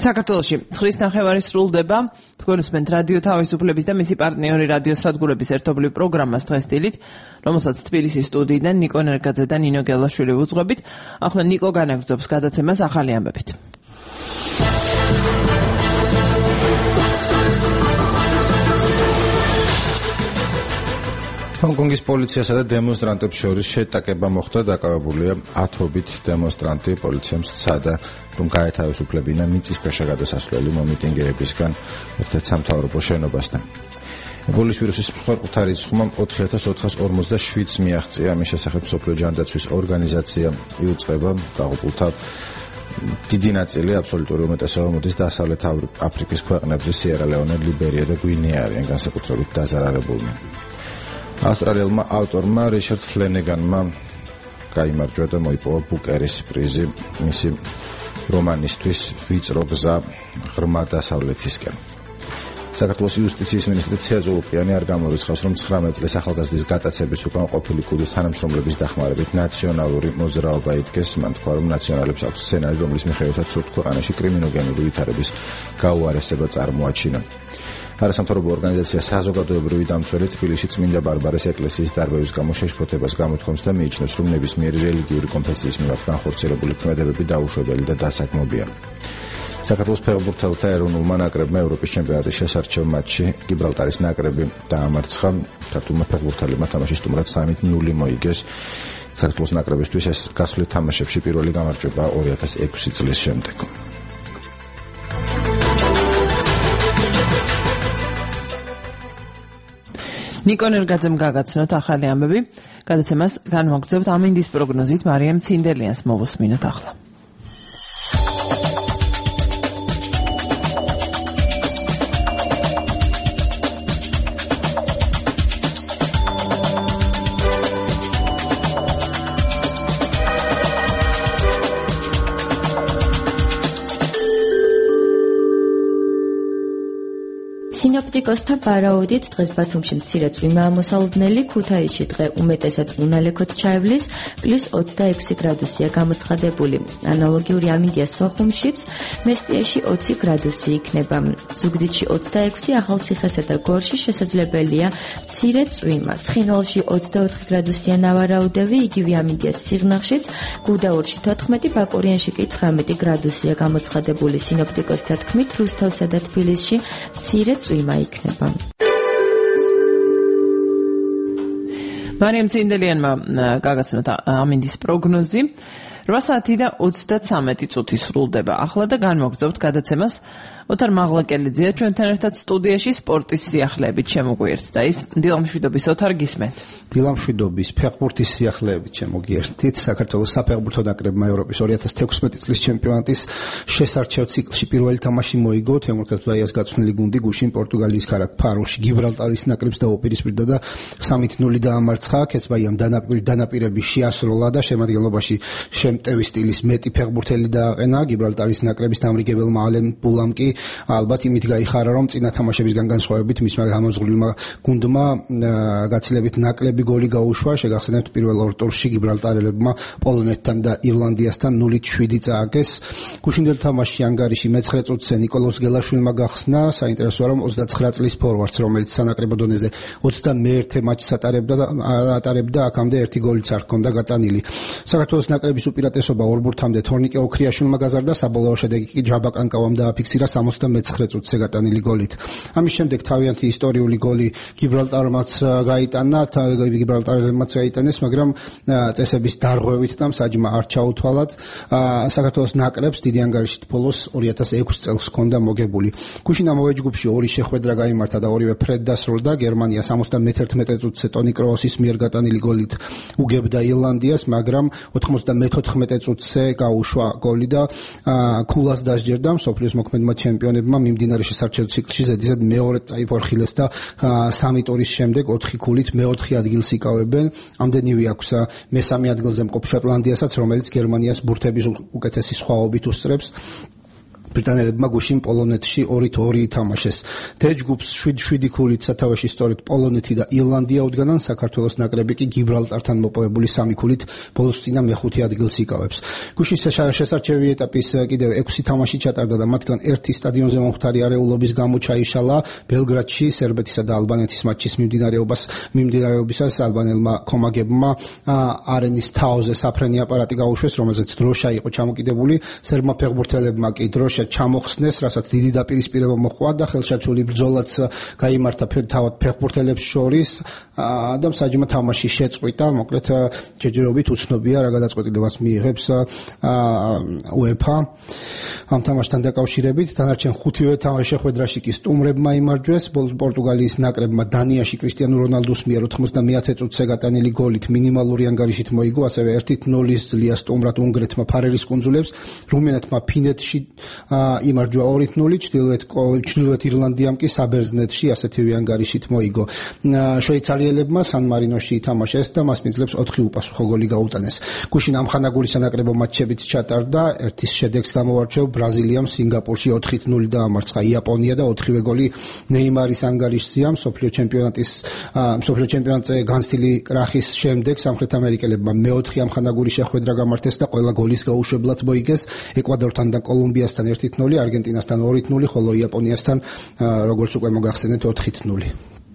საქართველოში 9:30 სრულდება თქვენ უსმენთ რადიო თავისუფლების და მისი პარტნიორი რადიო სადგურების ერთობლივ პროგრამას დღესდილით, რომელსაც თბილისის სტუდიიდან ნიკო ნერგაძე და ნინო გელაშვილი უძღვებით. ახლა ნიკო განაგრძობს გადაცემას ახალი ამბებით. ჰონკონგის პოლიციასა და დემონსტრანტებს შორის შეტაკება მოხდა, დაკავებულია ათობით დემონსტრანტი პოლიციამ სცადა, რომ გაეთავისუფლებინა მიწისქვეშა გადასასვლელი მომიტინგეებისგან ერთ-ერთ სამთავრობო შენობასთან. ებოლის ვირუსის მსხვერპლთა რიცხვმა 4447-ს მიაღწია, ამის შესახებ მსოფლიო ჯანდაცვის ორგანიზაცია იუწყება, დაღუპულთა დიდი ნაწილი აბსოლუტური უმეტესობა მოდის დასავლეთ აფრიკის ქვეყნებზე, სიერა-ლეონე, ლიბერია და გვინეა არიან განსაკუთრებით დაზარალებულნი. ავსტრალიელმა ავტორმა რიშარდ ფლენეგანმა გაიმარჯვა და მოიპოვა ბუკერის პრიზი მისი რომანისთვის ვიწრო გზა ღრმა დასავლეთისკენ. საქართველოს იუსტიციის მინისტრი ცეზულუკიანი არ გამორიცხავს, რომ 19 წლის ახალგაზრდის გატაცების უკან ყოფილი კუდის თანამშრომლების დახმარებით ნაციონალური მოძრაობა იდგეს. მან თქვა, რომ ნაციონალებს აქვს სცენარი, რომლის მიხედვითაც სურთ ქვეყანაში კრიმინოგენური ვითარების გაუარესება წარმოაჩინა. არასამთავრობო ორგანიზაცია საზოგადოებრივი დამცველი თბილისში წმინდა ბარბარეს ეკლესიის დარბევის გამო შეშფოთებას გამოთქვამს და მიიჩნევს, რომ ნებისმიერი რელიგიური კონფესიის მიმართ განხორციელებული ქმედებები დაუშვებელი და დასაქმებია. საქართველოს ფეხბურთელთა ეროვნულმა ნაკრებმა ევროპის ჩემპიონატის შესარჩევ მატჩში გიბრალტარის ნაკრები დაამარცხა. ქართულმა ფეხბურთელებმა თამაში სტუმრად 3-0 მოიგეს. საქართველოს ნაკრებისთვის ეს გასვლით თამაშებში პირველი გამარჯვება 2006 წლის შემდეგ. ნიკო ნერგაძემ გაგაცნოთ ახალი ამბები. გადაცემას განვაგრძობთ ამინდის პროგნოზით მარიამ ცინდელიანს მოვუსმინოთ ახლა. სინოპტიკოსთა ვარაუდით დღეს ბათუმში მცირე წვიმაა მოსალოდნელი, ქუთაისში დღე უმეტესად უნალექოთ ჩაივლის, +26 გრადუსია გამოცხადებული. ანალოგიური ამინდია სოხუმშიც, მესტიაში 20 გრადუსი იქნება. ზუგდიდში 26, ახალციხესა და გორში შესაძლებელია მცირე წვიმა. ცხინვალში 24 გრადუსია ნავარაუდევი, იგივე ამინდია სიღნაღშიც, გუდაურში 14, ბაკურიანში კი 18 გრადუსია გამოცხადებული. სინოპტიკოსთა თქმით, რუსთავსა და თბილისში მცირე წვიმა იქნება. მარიამ ცინდელიანმა გაგაცნოთ ამინდის პროგნოზი. 8 საათი და 33 წუთი სრულდება ახლა და განმოგრძობთ გადაცემას. ოთარ მაღლაკელიძეა ჩვენთან ერთად სტუდიაში სპორტის სიახლეებით შემოგვიერთთ და ის დილამშვიდობის ოთარ გისმენთ. დილამშვიდობის ფეხბურთის სიახლეებით შემოგვიერთით. საქართველოს საფეხბურთო ნაკრებმა ევროპის 2016 წლის ჩემპიონატის შესარჩევ ციკლში პირველი თამაში მოიგო. თემურ ქებაიას გაწვნილი გუნდი გუშინ პორტუგალიის ქალაქ ფაროში გიბრალტარის ნაკრებს დაუპირისპირდა და 3-0 დაამარცხა. ქებაიამ დანაპირები შეასრულა და შემადგენლობაში შემტევი სტილის მეტი ფეხბურთელი დააყენა. გიბრალტარის ნაკრების დამრიგებელმა ალენ პულამ კი ალბათ იმით გაიხარა, რომ წინა თამაშებისგან განსხვავებით მისმა გამოზღვლილმა გუნდმა გაცილებით ნაკლები გოლი გაუშვა. შეგახსენებთ, პირველ ორ ტურში გიბრალტარელებმა პოლონეთთან და ირლანდიასთან 0-7 წააგეს. გუშინდელ თამაშში ანგარიში მე-9 წუთზე ნიკოლოზ გელაშვილმა გახსნა. საინტერესოა, რომ 29 წლის ფორვარდს, რომელიც სანაკრებო დონეზე 21 მატჩს ატარებდა, აქამდე ერთი გოლიც არ ჰქონდა გატანილი. საქართველოს ნაკრების უპირატესობა ორ ბურთამდე თორნიკე ოქრიაშვილმა გაზარდა, საბოლოო შედეგი კი ჯაბა კანკავამ დააფიქსირა 69 წუთზე გატანილი გოლით. ამის შემდეგ თავიანთი ისტორიული გოლი გიბრალტარმაც გაიტანა, გიბრალტარელმაც გაიტანეს, მაგრამ წესების დარღვევით და მსაჯმა არ ჩაუთვალათ. საქართველოს ნაკრებს დიდი ანგარიშით ბოლოს 2006 წელს ჰქონდა მოგებული. გუშინ ამავე ჯგუფში ორი შეხვედრა გაიმართა და ორივე ფრედ დასრულდა. გერმანია 71 წუთზე ტონი კროოსის მიერ გატანილი გოლით უგებდა ირლანდიას, მაგრამ 94 წუთზე გაუშვა გოლი და ქულას დასჯერდა. მსოფლიოს მოქმედმა ჩემპიონებმა მიმდინარე შესარჩევ ციკლში ზედიზედ მეორე წაიფორხილეს და 3 ტურის შემდეგ 4 ქულით მე-4 ადგილს იკავებენ. ამდენივე აქვს მესამე ადგილზე მყოფ შოტლანდიასაც, რომელიც გერმანიას ბურთების უკეთესი სხვაობით უსწრებს. ბრიტანელებმა გუშინ პოლონეთში 2-2 ითამაშეს. D ჯგუფს 7-7 ქულით სათავეში სწორედ პოლონეთი და ირლანდია უდგანან, საქართველოს ნაკრები კი გიბრალტართან მოპოვებული 3 ქულით ბოლოს წინა მეხუთე ადგილს იკავებს. გუშინ შესარჩევი ეტაპის კიდევ 6 თამაში ჩატარდა და მათგან ერთი სტადიონზე მომხდარი არეულობის გამო ჩაიშალა. ბელგრადში სერბეთისა და ალბანეთის მატჩის მიმდინარეობისას ალბანელმა კომაგებმა არენის თავზე საფრენი აპარატი გაუშვეს, რომელზეც დროშა იყო ჩამოკიდებული. სერბმა ფეხბურთელებმა კი დროშა ჩამოხსნეს, რასაც დიდი დაპირისპირება მოჰყვა და ხელშეჩული ბრძოლაც გაიმართა თავად ფეხბურთელებს შორის და მსაჯულმა თამაში შეწყვიტა. მოკლედ ჯერჯერობით უცნობია რა გადაწყვეტილებას მიიღებს UEFA ამ თამაშთან დაკავშირებით. დანარჩენ 5 შეხვედრაში კი სტუმრებმა იმარჯვეს. პორტუგალიის ნაკრებმა დანიაში კრისტიანო რონალდუს მიერ 91 წუთზე გატანილი გოლით მინიმალური ანგარიშით მოიგო, ასევე 1-0 ზლია სტუმრად უნგრეთმა ფარერის კუნძულებს. რუმინეთმა ფინეთში იმარჯვა 2-0, ჩრდილოეთ ირლანდიამ კი საბერძნეთში ასეთივე ანგარიშით მოიგო. შვეიცარიელებმა სან მარინოში ითამაშეს და მას მიძლებს 4 უპასუხო გოლი გაუტანეს. გუშინ ამხანაგური სანაკრებო მატჩებიც ჩატარდა. ერთის შედეგს გამოვარჩევ ბრაზილიამ სინგაპურში 4-0 დაამარცხა იაპონია და 4-ვე გოლი ნეიმარის ანგარიშზეა. მსოფლიო ჩემპიონატზე განცდილი კრახის შემდეგ სამხრეთ ამერიკელებმა მეოთხე ამხანაგური შეხვედრა გამართეს და ყველა გოლის გაუშვებლად მოიგეს. ეკვადორთან და კოლუმბიასთან 1-0, არგენტინასთან 2-0, ხოლო იაპონიასთან როგორც უკვე მოგახსენეთ 4-0.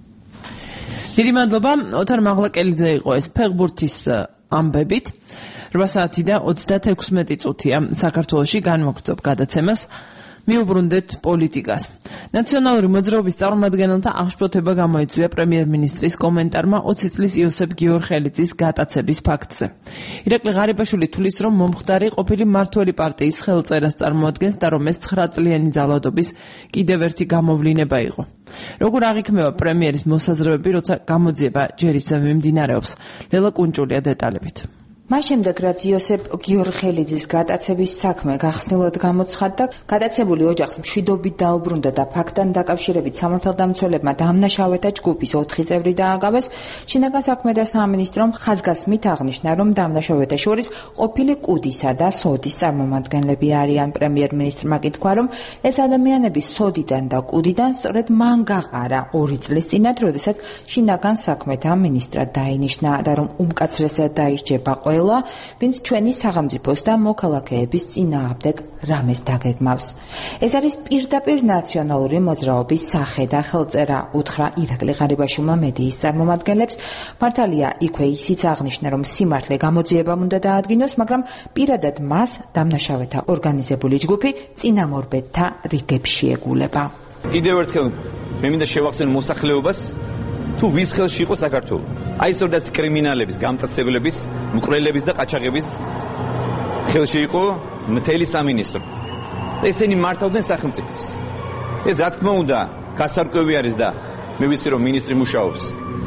დიდი მადლობა. ოთარ მაღლაკელიძე იყო ეს ფეხბურთის ამბებით. 8 საათი და 36 წუთია საქართველოში განმოგწობ გადაცემას. მიუბრუნდეთ პოლიტიკას. ნაციონალური მოძრაობის წარმომადგენელთა აღშფოთება გამოიწვია პრემიერ-მინისტრის კომენტარმა 20 წლის იოსებ გიორხელიძის გატაცების ფაქტზე. ირაკლი ღარიბაშვილი თვლის, რომ მომხდარი ყოფილი მმართველი პარტიის ხელწერას წარმოადგენს და რომ ეს 9 წლიანი ძალადობის კიდევ ერთი გამოვლინება იყო. როგორ აღიქმევა პრემიერის მოსაზრებები, როცა გამოძიება ჯერ ისევ მიმდინარეობს? ლელა კუნჭულია დეტალებით. მას შემდეგ, რაც იოსებ გიორხელიძის გატაცების საქმე გახსნილად გამოცხადდა, გატაცებული ოჯახს მშვიდობით დაუბრუნდა და ფაქტთან დაკავშირებით სამართალდამცველებმა დამნაშავეთა ჯგუფის 4 წევრი დააგავეს. შინაგან საქმეთა სამინისტრომ ხაზგასმით აღნიშნა, რომ დამნაშავეთა შორის ყოფილი კუდისა და სოდის წარმომადგენლები არიან. პრემიერ-მინისტრმა კითხვა, რომ ეს ადამიანები სოდიდან და კუდიდან სწორედ მან გაყარა 2 წლის წინათ, როდესაც შინაგან საქმეთა მინისტრად დაინიშნა და რომ უმკაცრესად დაისჯება ვინც ჩვენი სახელმწიფოს და მოქალაქეების წინააღმდეგ რამეს დაგეგმავს. ეს არის პირდაპირ ნაციონალური მოძრაობის სახე და ხელწერა, უთხრა ირაკლი ღარიბაშვილმა მედიის წარმომადგენლებს. მართალია, იქვე ისიც აღნიშნა, რომ სიმართლე გამოძიებამ უნდა დაადგინოს, მაგრამ პირადად მას დამნაშავეთა ორგანიზებული ჯგუფი წინამორბედთა რიგებში ეგულება. კიდევ ერთხელ მე მინდა შევახსენო მოსახლეობას, თუ ვის ხელში იყო საქართველო. აი სწორედ კრიმინალების, გამტაცებლების, მკვლელების და ყაჩაღების ხელში იყო მთელი სამინისტრო. ესენი მართავდნენ სახელმწიფოს. ეს რა თქმა უნდა, გასარკვევი არის და მე ვიცი რომ მინისტრი მუშაობს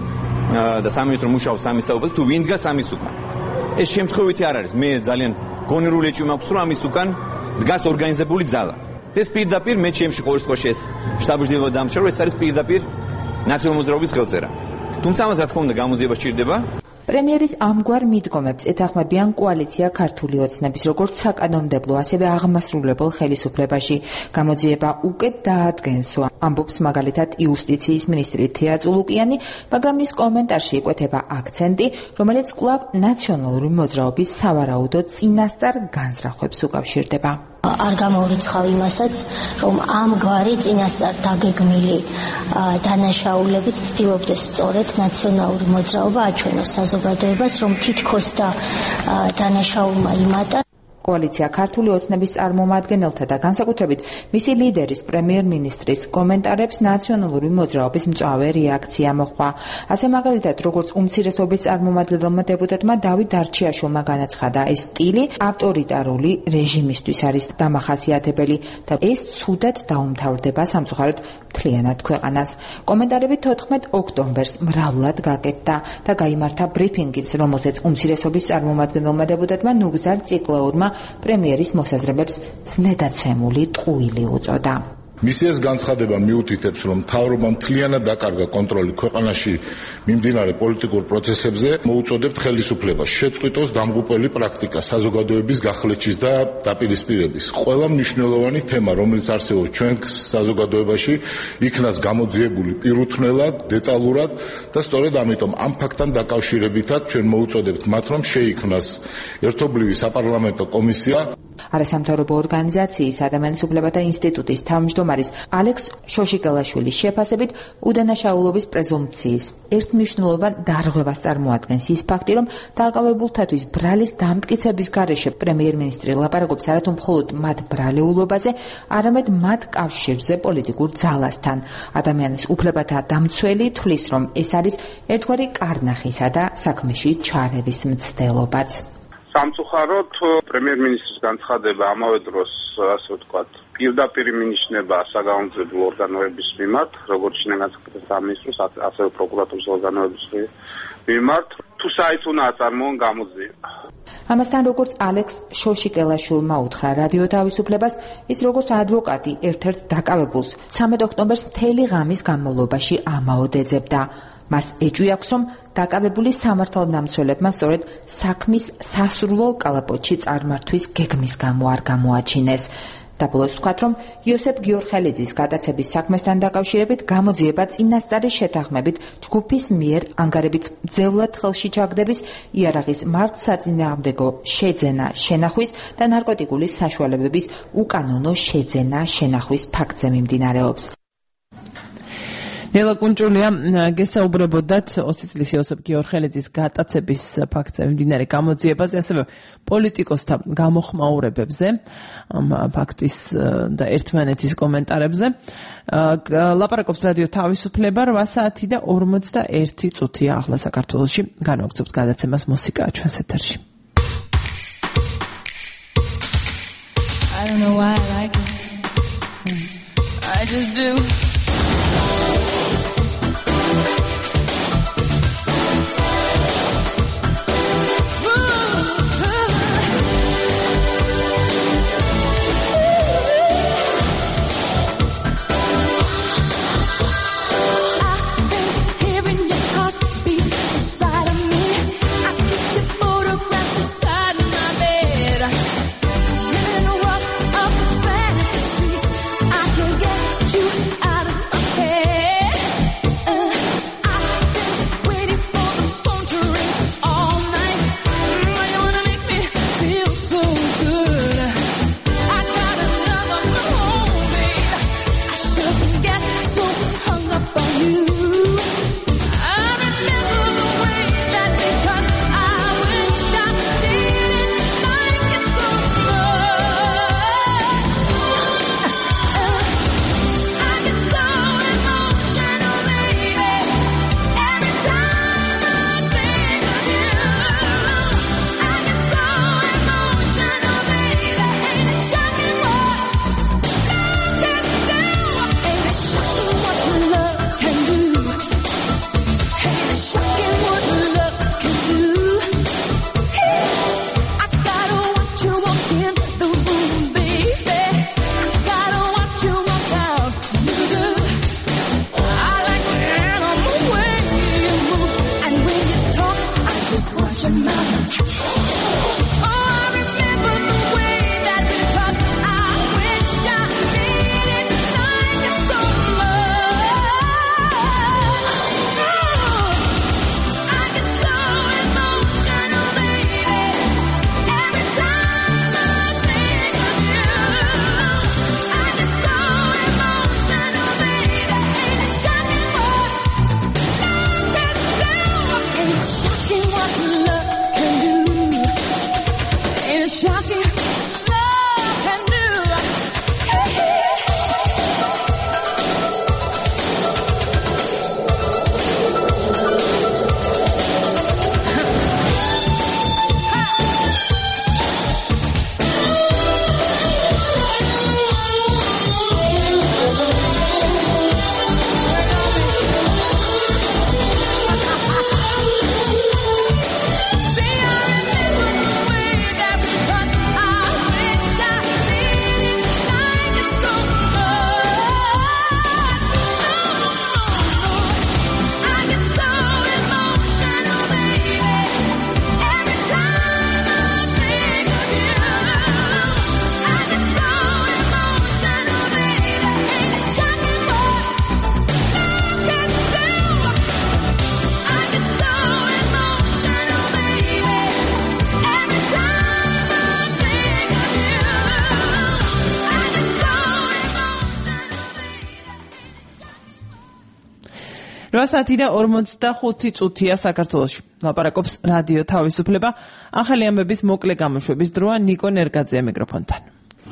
და სამინისტრო მუშაობს ამის თაობაზე, თუ ვინ დგას ამის უკან. ეს შემთხვევითი არ არის. მე ძალიან გონერული ეჭვი მაქვს, რომ ამის უკან დგას ორგანიზებული ძალა. ეს პირდაპირ მე ჩემში ყოველ შემთხვევაში ეს შტაბ-ჯილდო დამჭერ, რომ ეს არის პირდაპირ ნაციონალური მოძრაობის ხელწერა. თუმცა ამას რა თქმა უნდა გამოძიება სჭირდება. პრემიერის ამგვარ მიდგომებს ეთანხმებიან კოალიცია ქართული ოცნების როგორც საკანონმდებლო, ასევე აღმასრულებელ ხელისუფლებაში. გამოძიება უკეთ დაადგენსო, ამბობს მაგალითად იუსტიციის მინისტრი თეა წულუკიანი, მაგრამ მის კომენტარში იკვეთება აქცენტი, რომელიც კვლავ ნაციონალური მოძრაობის სავარაუდო წინასწარ განზრახვებს უკავშირდება. არ გამოურიცხავ იმასაც, რომ ამგვარი წინასწარ დაგეგმილი დანაშაულებით ცდილობდეს სწორედ ნაციონალური მოძრაობა აჩვენოს საზოგადოებას, რომ თითქოს და დანაშაულმა იმატა. კოალიცია ქართული ოცნების წარმომადგენელთა და განსაკუთრებით მისი ლიდერის პრემიერ-მინისტრის კომენტარებს ნაციონალური მოძრაობის მწვავე რეაქცია მოჰყვა. ასე მაგალითად, როგორც უმცირესობის წარმომადგენელმა დეპუტატმა დავით დარჩიაშვილმა განაცხადა, ეს სტილი ავტორიტარული რეჟიმისთვის არის დამახასიათებელი და ეს ცუდად დაუმთავრდება სამწუხაროდ მთლიანად ქვეყანას. კომენტარები 14 ოქტომბერს მრავლად გაკეთდა და გაიმართა ბრიფინგიც, რომელზეც უმცირესობის წარმომადგენელმა დეპუტატმა ნუგზარ ციკლაურმა პრემიერის მოსაზრებებს ზნედაცემული ტყუილი უწოდა. მისიას განცხადება მიუთითებს, რომ მთავრობამ მთლიანად დაკარგა კონტროლი ქვეყანაში მიმდინარე პოლიტიკურ პროცესებზე, მოუწოდებთ ხელისუფლებას შეწყვიტოს დამღუპველი პრაქტიკა საზოგადოების გახლეჩის და დაპირისპირების. ყველა მნიშვნელოვანი თემა, რომელიც არსებობს ჩვენ საზოგადოებაში, იქნას გამოძიებული პირუთვნელად, დეტალურად და სწორედ ამიტომ ამ ფაქტთან დაკავშირებითაც ჩვენ მოუწოდებთ მათ, რომ შეიქმნას ერთობლივი საპარლამენტო კომისია. არასამთავრობო ორგანიზაციის ადამიანის უფლებათა ინსტიტუტის თავმჯდომარის ალექს შოშიკელაშვილის შეფასებით უდანაშაულობის პრეზუმპციის ერთმნიშვნელოვან დარღვევას წარმოადგენს ის ფაქტი, რომ დაკავებულთათვის ბრალის დამტკიცების გარეშე პრემიერ-მინისტრი ლაპარაკობს არათუ მხოლოდ მათ ბრალეულობაზე, არამედ მათ კავშირზე პოლიტიკურ ძალასთან. ადამიანის უფლებათა დამცველი თვლის, რომ ეს არის ერთგვარი კარნახისა და საქმეში ჩარევის მცდელობაც. სამწუხაროდ პრემიერ-მინისტრის განცხადება ამავე დროს, ასე ვთქვათ, პირდაპირ მინიშნება საგამოძიებო ორგანოების მიმართ, როგორც შინაგან საქმეთა სამინისტროს, ასევე პროკურატურის ორგანოების მიმართ, თუ საერთოდ აწარმოონ გამოძიება. ამასთან, როგორც ალექს შოშიკელაშვილმა უთხრა რადიო თავისუფლებას, ის როგორც ადვოკატი ერთ-ერთ დაკავებულს 13 ოქტომბერს მთელი ღამის განმავლობაში ამაოდ ეძებდა. მას ეჭვი აქვს, რომ დაკავებული სამართალდამცველებმა სწორედ საქმის სასურველ კალაპოტში წარმართვის გეგმის გამო არ გამოაჩინეს. დაბოლოს ვთქვათ, რომ იოსებ გიორხელიძის გადაცების საქმესთან დაკავშირებით გამოძიება წინასწარი შეთანხმებით ჯგუფის მიერ ანგარებით მძევლად ხელში ჩაგდების, იარაღის მართლსაწინააღმდეგო შეძენა შენახვის და ნარკოტიკული საშუალებების უკანონო შეძენა შენახვის ფაქტზე მიმდინარეობს. ნელა კუნჭულია გესაუბრებოდათ 20 წლის იოსებ გიორხელიძის გადაცების ფაქტზე მიმდინარე გამოძიებაზე, ასევე პოლიტიკოსთა გამოხმაურებებზე, ამ ფაქტის და ერთმანეთის კომენტარებზე. ლაპარაკობს რადიო თავისუფლება 8 საათი და 41 წუთია ახლა საქართველოში. განვაგრძობთ გადაცემას მუსიკა ჩვენს ეთერში. I don't know why I like it. I just do. 8:45 წუთია საქართველოში. ლაპარაკობს რადიო თავისუფლება. ახალი ამბების მოკლე გამოშვების დროა ნიკო ნერგაძე მიკროფონთან.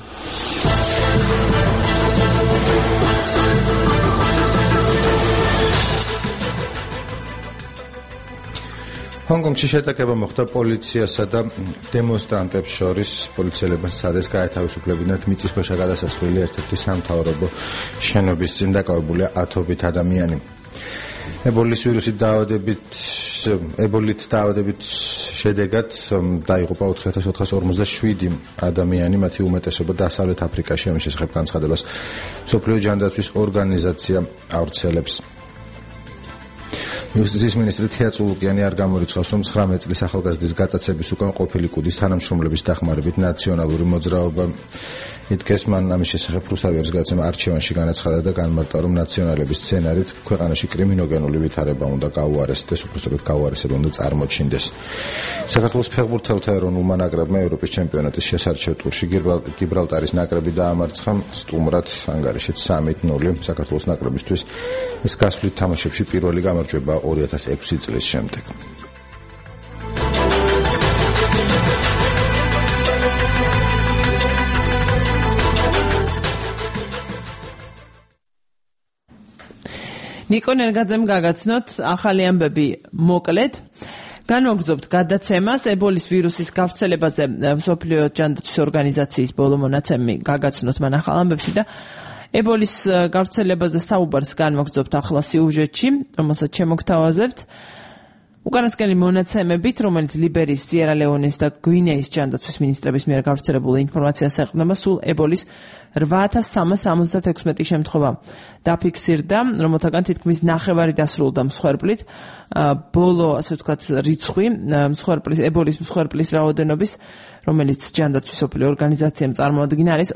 ჰონგ-კონგში შეტაკება მოხდა პოლიციასა და დემონსტრანტებს შორის. პოლიციელებმა სცადეს გაეთავისუფლებინათ მიწისქვეშა გადასასვლელი ერთ-ერთი სამთავრობო შენობის წინ დაკავებულია 10-ობით ადამიანი. ებოლის ვირუსით დაავადებით შედეგად დაიღუპა 4457 ადამიანი, მათი უმეტესობა დასავლეთ აფრიკაში. ამის შესახებ განცხადებას მსოფლიო ჯანდაცვის ორგანიზაცია ავრცელებს. იუსტიციის მინისტრი თია წულუკიანი არ გამორიცხავს, რომ 19 წლის ახალგაზრდის გატაცების უკან ყოფილი კუდის თანამშრომლების დახმარებით ნაციონალური მოძრაობა იდგეს. მან ამის შესახებ რუსთავის გადაცემა არჩევანში განაცხადა და განმარტა, რომ ნაციონალების სცენარით ქვეყანაში კრიმინოგენული ვითარება უნდა გაუარესდეს, უბრალოდ გაუარესება უნდა წარმოჩინდეს. საქართველოს ფეხბურთელთა ეროვნულმა ნაკრებმა ევროპის ჩემპიონატის შესარჩევ ტურში გიბრალტარის ნაკრები დაამარცხა სტუმრად ანგარიშით 3-0. საქართველოს ნაკრებისთვის ეს გასვლით თამაშებში პირველი გამარჯვება 2006 წლის შემდეგ. ნიკო ნერგაძემ გაგაცნოთ ახალი ამბები მოკლედ. განვაგრძობთ გადაცემას ებოლის ვირუსის გავრცელებაზე მსოფლიო ჯანდაცვის ორგანიზაციის ბოლო მონაცემი გაგაცნოთ მან ახალ ამბებში და ებოლის გავრცელებაზე საუბარს განვაგრძობთ ახლა სიუჟეტში, რომელსაც შემოგთავაზებთ. უკანასკნელი მონაცემებით, რომელიც ლიბერიის, სიერა-ლეონეს და გვინეის ჯანდაცვის მინისტრების მიერ გავრცელებული ინფორმაციას ეყრდნობა, სულ ებოლის 8376 შემთხვევა დაფიქსირდა, რომელთაგან თითქმის ნახევარი დასრულდა მსხვერპლით. ბოლო, ასე ვთქვათ, რიცხვი ებოლის მსხვერპლის რაოდენობის, რომელიც ჯანდაცვის მსოფლიო ორგანიზაციამ წარმოადგინა, არის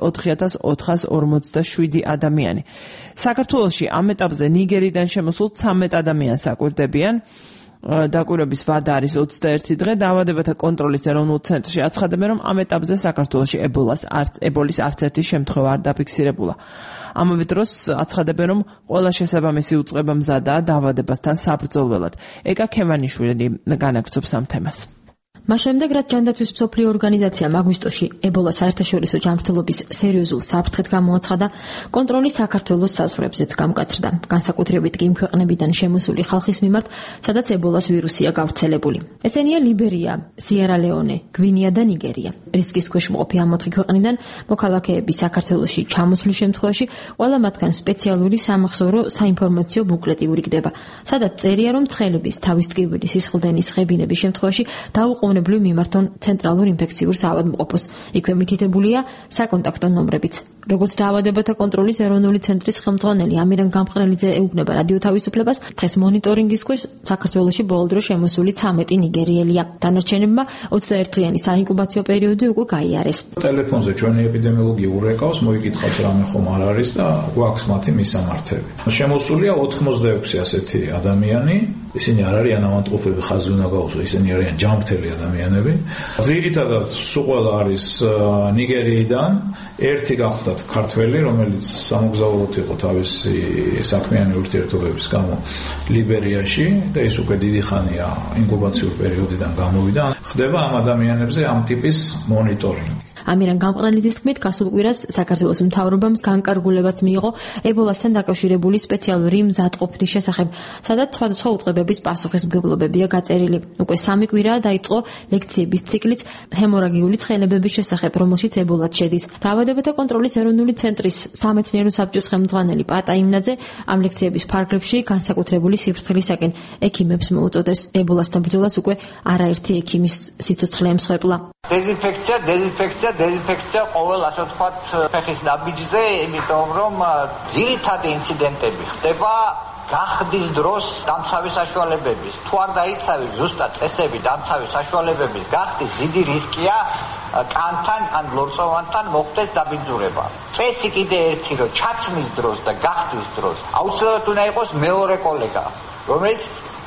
4457 ადამიანი. საქართველოში ამ ეტაპზე ნიგერიდან შემოსულ 13 ადამიანს აკვირდებიან. დაკვირვების ვადა არის 21 დღე. დაავადებათა კონტროლის ეროვნულ ცენტრში აცხადებენ, რომ ამ ეტაპზე საქართველოში ებოლის არც ერთი შემთხვევა არ დაფიქსირებულა. ამავე დროს აცხადებენ, რომ ყველა შესაბამისი უწყება მზადაა დაავადებასთან საბრძოლველად. ეკა ქემანიშვილი განაგრძობს ამ თემას. მას შემდეგ, რაც ჯანდაცვის მსოფლიო ორგანიზაციამ აგვისტოში ებოლას საერთაშორისო ჯანმრთელობის სერიოზულ საფრთხედ გამოაცხადა, კონტროლი საქართველოს საზღვრებზეც გამკაცრდა, განსაკუთრებით კი იმ ქვეყნებიდან შემოსული ხალხის მიმართ, სადაც ებოლას ვირუსია გავრცელებული. ესენია ლიბერია, სიერა-ლეონე, გვინეა და ნიგერია. რისკის ქვეშ მყოფი ამ 4 ქვეყნიდან მოქალაქეები საქართველოში ჩამოსვლის შემთხვევაში ყველა მათგან სპეციალური სამახსოვრო საინფორმაციო ბუკლეტი ურიგდება, სადაც წერია, რომ ცხელების, თავის ტკივილი, სისხლდენის ღებინების შემთხვევაში დაუყოვნებლივ მიმართონ ცენტრალურ ინფექციურ საავადმყოფოს. იქვე მითითებულია საკონტაქტო ნომრებიც. როგორც დაავადებათა კონტროლის ეროვნული ცენტრის ხელმძღვანელი ამირან გამყრელიძე ეუბნება რადიო თავისუფლებას, დღეს მონიტორინგის ქვეშ საქართველოში ბოლო დროს შემოსული 13 ნიგერიელია. დანარჩენებმა 21 დღიანი საინკუბაციო პერიოდი უკვე გაიარეს. ტელეფონზე ჩვენი ეპიდემიოლოგი ურეკავს, მოიგითხავთ რამე ხომ არ არის და გვაქვს მათი მისამართები. შემოსულია 86 ასეთი ადამიანი. ისინი არ არიან ავადმყოფები, ხაზი უნდა გაუსვა, ისინი არიან ჯანმრთელი ადამიანები. ძირითადად სულ ყველა არის ნიგერიიდან, ერთი გახლდათ ქართველი, რომელიც სამოგზაუროდ იყო თავისი საქმიანი ურთიერთობების გამო ლიბერიაში და ის უკვე დიდი ხანია ინკუბაციურ პერიოდიდან გამოვიდა. ხდება ამ ადამიანებზე ამ ტიპის მონიტორინგი. ამირან გამყრელიძის თქმით, გასულ კვირას საქართველოს მთავრობამ განკარგულებაც მიიღო ებოლასთან დაკავშირებული სპეციალური მზადყოფნის შესახებ, სადაც სხვადასხვა უწყებების პასუხისმგებლობებია გაწერილი. უკვე 3 კვირაა დაიწყო ლექციების ციკლიც ჰემორაგიული ცხელებების შესახებ, რომელშიც ებოლაც შედის. დაავადებათა კონტროლის ეროვნული ცენტრის სამეცნიერო საბჭოს ხელმძღვანელი პატა იმნაძე ამ ლექციების ფარგლებში განსაკუთრებული სიფრთხილისაკენ ექიმებს მოუწოდებს. ებოლასთან ბრძოლას უკვე არაერთი ექიმის სიცოცხლე ემსხვერპლა. დეზინფექცია ყოველ ასე ვთქვათ ფეხის ნაბიჯზე, იმიტომ რომ ძირითადი ინციდენტები ხდება გახდის დროს დამცავი საშუალებების. თუ არ დაიცავი ზუსტად წესები დამცავი საშუალებების გახდის, დიდი რისკია კანთან ან ლორწოვანთან მოხდეს დაბინძურება. წესი კიდე ერთი, რომ ჩაცმის დროს და გახდის დროს აუცილებლად უნდა იყოს მეორე კოლეგა, რომელიც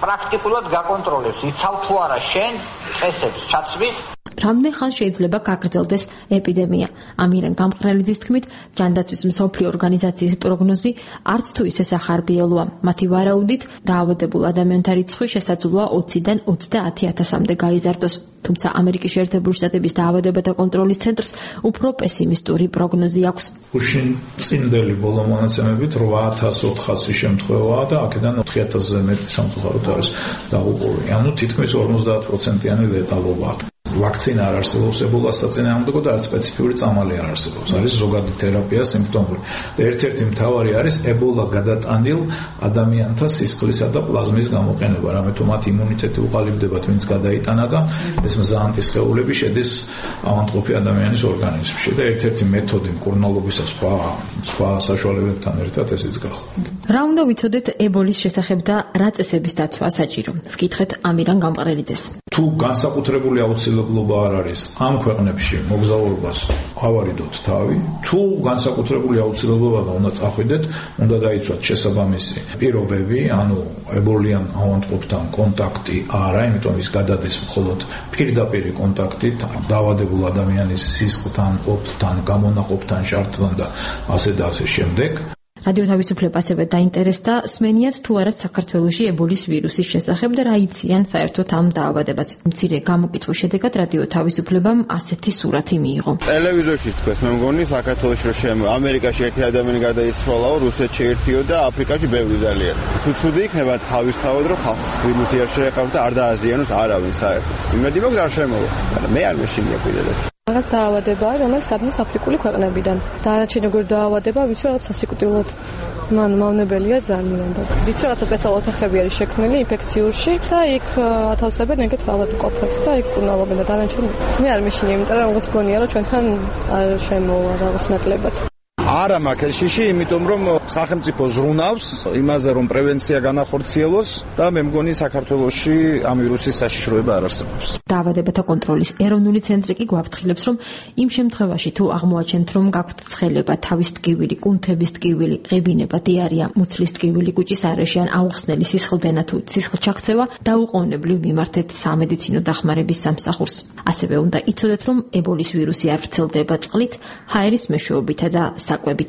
პრაქტიკულად გაკონტროლებს, იცავ თუ არა შენ წესებს ჩაცვის. რამდენ ხანს შეიძლება გაგრძელდეს ეპიდემია? ამირან გამყრელიძის თქმით, ჯანდაცვის მსოფლიო ორგანიზაციის პროგნოზი არც თუ ისე სახარბიელოა. მათი ვარაუდით, დაავადებულ ადამიანთა რიცხვი შესაძლოა 20-დან 30,000-მდე გაიზარდოს. თუმცა ამერიკის შეერთებული შტატების დაავადებათა კონტროლის ცენტრს უფრო პესიმისტური პროგნოზი აქვს. გუშინ წინდელი ბოლო მონაცემებით 8,400 შემთხვევაა და აქედან 4,000-ზე მეტი სამწუხაროდ არის დაღუპული. ანუ თითქმის 50%-იანი ლეტალობა აქვს. ვაქცინა არ არსებობს ებოლას საწინააღმდეგო და არც სპეციფიური წამალი არ არსებობს. არის ზოგადი თერაპია სიმპტომური. და ერთ-ერთი მთავარი არის ებოლა გადატანილ ადამიანთა სისხლისა და პლაზმის გამოყენება, რამე თუ მათ იმუნიტეტი უყალიბდებათ, ვინც გადაიტანა და ეს მზაანტი სხეულები შედის ავადმყოფი ადამიანის ორგანიზმში და ერთ-ერთი მეთოდი მკურნალობისა სხვა საშუალებებთან ერთად ესეც გახლავთ. რა უნდა ვიცოდეთ ებოლის შესახებ და რა წესების დაცვა საჭირო? ვკითხეთ ამირან გამყრელიძეს. თუ განსაკუთრებული აუცილებლობა არ არის ამ ქვეყნებში მოგზაურობას ავარიდოთ თავი, თუ განსაკუთრებული აუცილებლობა და უნდა წახვიდეთ, უნდა დაიცვათ შესაბამისი პირობები, ანუ ებოლიან ავადმყოფთან კონტაქტი არა, იმიტომ ის გადადის მხოლოდ პირდაპირი კონტაქტით დაავადებულ ადამიანის სისხლთან, ოფლთან, გამონაყოფთან, შარდთან და ასე და ასე შემდეგ. რადიო თავისუფლება ასევე დაინტერესდა სმენიათ თუ არა საქართველოში ებოლის ვირუსის შესახებ და რა იციან საერთოდ ამ დაავადებაზე. მცირე გამოკითხვის შედეგად რადიო თავისუფლებამ ასეთი სურათი მიიღო. ტელევიზორში თქვეს, მე მგონი საქართველოში რომ ამერიკაში ერთი ადამიანი გარდაიცვალაო, რუსეთში ერთიო და აფრიკაში ბევრი ძალიან. თუ ცუდი იქნება თავისთავად რომ ხალხს ვირუსი არ შეეყაროს და არ დააზიანოს არავინ საერთოდ. იმედი მაქვს არ შემოვა. მე არ მეშინია პირადად. რაღაც დაავადებაა, რომელიც გადმოს აფრიკული ქვეყნებიდან. დანარჩენი როგორ დაავადება, ვიცი რაღაც სასიკვდილოდ მავნებელია ძალიან და ვიცი რაღაცა სპეციალური ოთახები არის შექმნილი ინფექციურში და იქ ათავსებენ ეგეთ ავადმყოფებს და იქ კურნალობენ და დანარჩენი მე არ მეშინია, იმიტომ რომ როგორც გონია რომ ჩვენთან არ შემოვა რაღაც ნაკლებად. არა მაქვს შიში, იმიტომ რომ სახელმწიფო ზრუნავს იმაზე რომ პრევენცია განახორციელოს და მე მგონი საქართველოში ამ ვირუსის საშიშროება არ არსებობს. დაავადებათა კონტროლის ეროვნული ცენტრი კი გვაფრთხილებს, რომ იმ შემთხვევაში თუ აღმოაჩენთ, რომ გაქვთ ცხელება, თავის ტკივილი, კუნთების ტკივილი, ღებინება, დიარია, მუცლის ტკივილი, კუჭის არეში ან აუხსნელი სისხლდენა თუ სისხლჩაქცევა, დაუყოვნებლივ მიმართეთ სამედიცინო დახმარების სამსახურს. ასევე უნდა იცოდეთ, რომ ებოლის ვირუსი არ ვრცელდება წყლით, ჰაერის მეშვეობითა და საკვებით.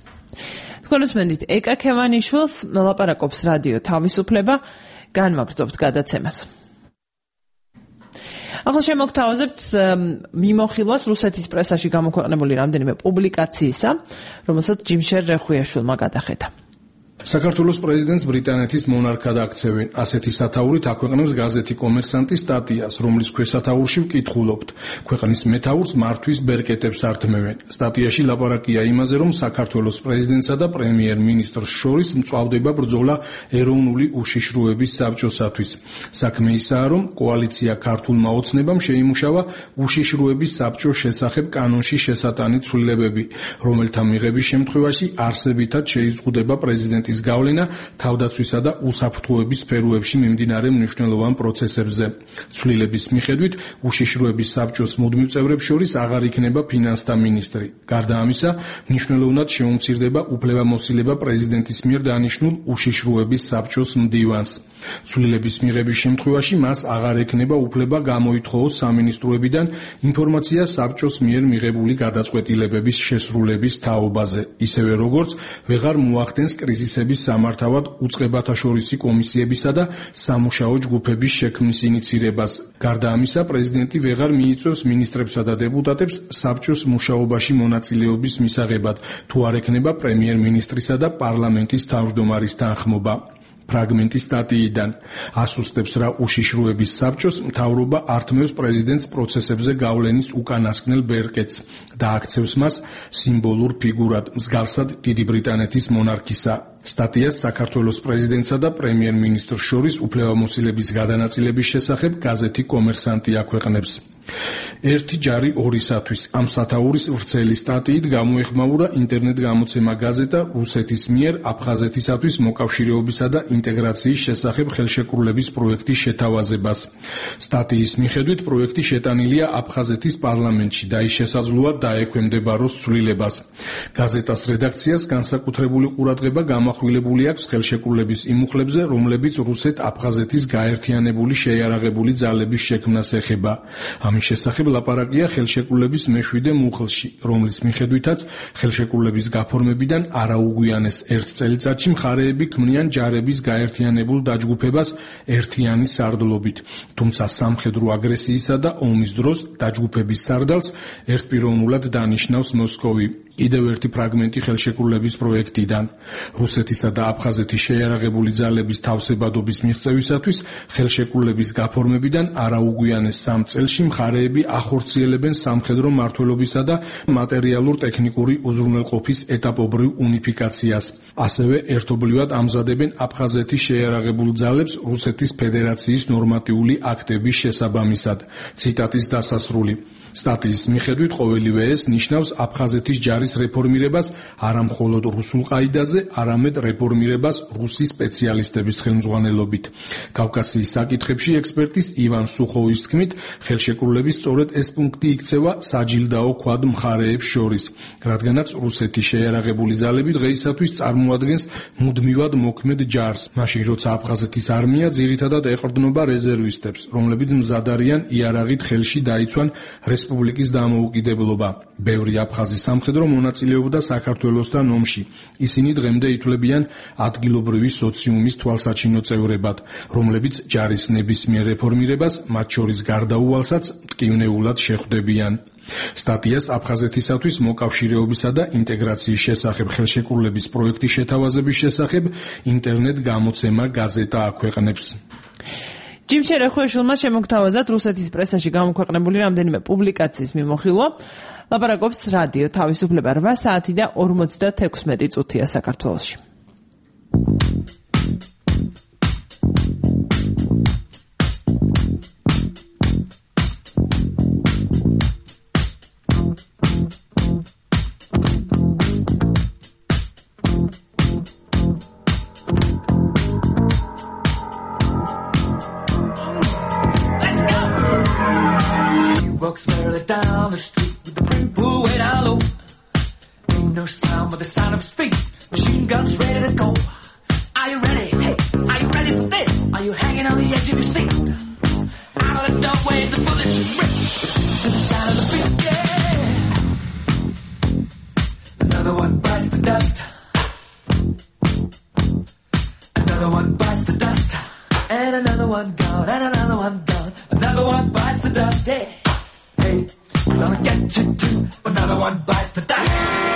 თქვენოსმენდით ეკა ქევანიშვილს ლაპარაკობს რადიო თავისუფლება, განვაგრძობთ გადაცემას. ახლა შემოგთავაზებთ მიმოხილვას რუსეთის პრესაში გამოქვეყნებული რამდენიმე პუბლიკაციისა, რომელსაც ჯიმშერ რეხვიაშვილმა გადახედა. საქართველოს პრეზიდენტს ბრიტანეთის მონარქად აქცევენ. ასეთი სათაურით აქვეყნებს გაზეთი კომერსანტი სტატიას, რომლის ქვესათაურში ვკითხულობთ. ქვეყნის მეთაურს მართვის ბერკეტებს ართმევენ. სტატიაში ლაპარაკია იმაზე, რომ საქართველოს პრეზიდენტსა და პრემიერ-მინისტრს შორის მწვავდება ბრძოლა ეროვნული უშიშროების საბჭოსათვის. საქმე ისაა, რომ კოალიცია ქართულმა ოცნებამ შეიმუშავა უშიშროების საბჭოს შესახებ კანონში შესატანი ცვლილებები, რომელთა მიღების შემთხვევაში არსებითად შეიზღუდება პრეზიდენტის გავლენა თავდაცვისა და უსაფრთხოების სფეროებში მიმდინარე მნიშვნელოვან პროცესებზე. ცვლილების მიხედვით უშიშროების საბჭოს მუდმივ წევრებს შორის აღარ იქნება ფინანსთა მინისტრი. გარდა ამისა, მნიშვნელოვნად შეუმცირდება უფლებამოსილება პრეზიდენტის მიერ დანიშნულ უშიშროების საბჭოს მდივანს. ცვლილების მიღების შემთხვევაში მას აღარ ექნება უფლება გამოითხოვოს სამინისტროებიდან ინფორმაცია საბჭოს მიერ მიღებული გადაწყვეტილებების შესრულების თაობაზე, ისევე როგორც ვეღარ მოახდენს კრიზისების სამართავად უწყებათაშორისი კომისიებისა და სამუშაო ჯგუფების შექმნის ინიცირებას. გარდა ამისა, პრეზიდენტი ვეღარ მიიწვევს მინისტრებსა და დეპუტატებს საბჭოს მუშაობაში მონაწილეობის მისაღებად, თუ არ ექნება პრემიერ-მინისტრისა და პარლამენტის თავმჯდომარის თანხმობა. ფრაგმენტი სტატიიდან ასუსტებს რა უშიშროების საბჭოს მთავრობა ართმევს პრეზიდენტს პროცესებზე გავლენის უკანასკნელ ბერკეტს და აქცევს მას სიმბოლურ ფიგურად, მსგავსად დიდი ბრიტანეთის მონარქისა. სტატიას საქართველოს პრეზიდენტსა და პრემიერ-მინისტრს შორის უფლებამოსილების გადანაწილების შესახებ გაზეთი კომერსანტი აქვეყნებს. ერთი ჯარი ორისათვის ამ სათაურის ვრცელი სტატიით გამოეხმაურა ინტერნეტ გამოცემა გაზეტა რუსეთის მიერ აფხაზეთისათვის მოკავშირეობისა და ინტეგრაციის შესახებ ხელშეკრულების პროექტის შეთავაზებას. სტატიის მიხედვით პროექტი შეტანილია აფხაზეთის პარლამენტში და ის შესაძლოა დაექვემდებაროს ცვლილებას. გაზეტას რედაქციას განსაკუთრებული ყურადღება გამახვილებული აქვს ხელშეკრულების იმ მუხლებზე, რომლებიც რუსეთ-აფხაზეთის გაერთიანებული შეიარაღებული ძალების შექმნას ეხება. ამის შესახებ ლაპარაკია ხელშეკრულების მე-7 მუხლში, რომლის მიხედვითაც ხელშეკრულების გაფორმებიდან არაუგვიანეს ერთ წელიწადში მხარეები ქმნიან ჯარების გაერთიანებულ დაჯგუფებას ერთიანი სარდლობით. თუმცა სამხედრო აგრესიისა და ომის დროს დაჯგუფების სარდალს ერთპიროვნულად დანიშნავს მოსკოვი. კიდევ ერთი ფრაგმენტი ხელშეკრულების პროექტიდან. რუსეთისა და აფხაზეთის შეიარაღებული ძალების თავსებადობის მიღწევისათვის ხელშეკრულების გაფორმებიდან არაუგვიანეს 3 წელში მხარეები ახორციელებენ სამხედრო მმართველობისა და მატერიალურ-ტექნიკური უზრუნველყოფის ეტაპობრივ უნიფიკაციას. ასევე ერთობლივად ამზადებენ აფხაზეთის შეიარაღებულ ძალებს რუსეთის ფედერაციის ნორმატიული აქტების შესაბამისად. ციტატის დასასრული. სტატიის მიხედვით ყოველივე ეს ნიშნავს აფხაზეთის ჯარის რეფორმირებას არა მხოლოდ რუსულ ყაიდაზე, არამედ რეფორმირებას რუსი სპეციალისტების ხელმძღვანელობით. კავკასიის საკითხებში ექსპერტის ივან სუხოვის თქმით, ხელშეკრულების სწორედ ეს პუნქტი იქცევა საჯილდაო ქვად მხარეებს შორის, რადგანაც რუსეთის შეიარაღებული ძალები დღეისათვის წარმოადგენს მუდმივად მოქმედ ჯარს, მაშინ როცა აფხაზეთის არმია ძირითადად ეყრდნობა რეზერვისტებს, რომლებიც მზად არიან იარაღით ხელში დაიცვან რესპუბლიკის დამოუკიდებლობა. ბევრი აფხაზი სამხედრო მონაწილეობდა საქართველოსთან ომში. ისინი დღემდე ითვლებიან ადგილობრივი სოციუმის თვალსაჩინო წევრებად, რომლებიც ჯარის ნებისმიერ რეფორმირებას, მათ შორის გარდაუვალსაც მტკივნეულად შეხვდებიან. სტატიას აფხაზეთისათვის მოკავშირეობისა და ინტეგრაციის შესახებ ხელშეკრულების პროექტის შეთავაზების შესახებ ინტერნეტ გამოცემა გაზეტა აქვეყნებს. ჯიმ შერეხუეშვილმა შემოგთავაზა რუსეთის პრესაში გამოქვეყნებული რამდენიმე პუბლიკაციის მიმოხილვა. ლაპარაკობს რადიო თავისუფლება 8 საათი და 56 წუთია საქართველოში. Walks merrily down the street with the brim pulled way down low. Ain't no sound but the sound of his feet. Machine guns ready to go. Are you ready? Hey, are you ready for this? Are you hanging on the edge of your seat? Out of the doorway, the bullets rip to the sound of the beat. Yeah. Another one bites the dust. Another one bites the dust. And another one gone. And another one gone. Another one bites the dust. Yeah. Hey, I'm gonna get you too. Another one bites the dust.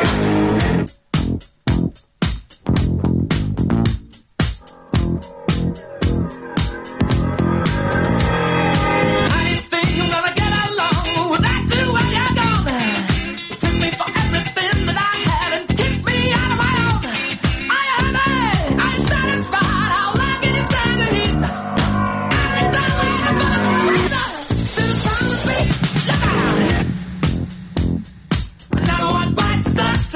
How do you think I'm gonna get along without you when you're gone? You took me for everything that I had and kicked me out of my own. Are you happy? Are you satisfied? How long can you stand the heat? I'm done with the bullets breathe. To the sound of the beat. Another one bites the dust.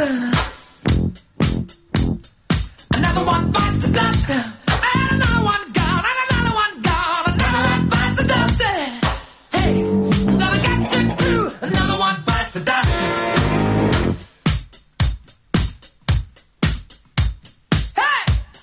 Another one bites the dust. And another one gone. And another one gone. Another one bites the dust. Hey, I'm gonna get you too. Another one bites the dust. Hey!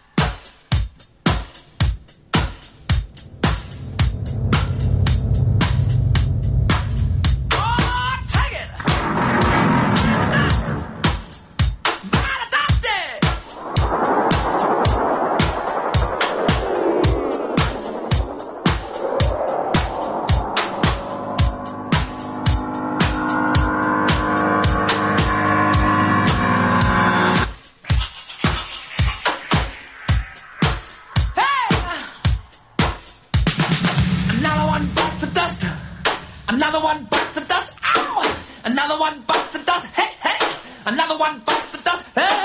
Another one bites the dust. Ow! Another one bites the dust. Hey, hey! Another one bites the dust. Hey!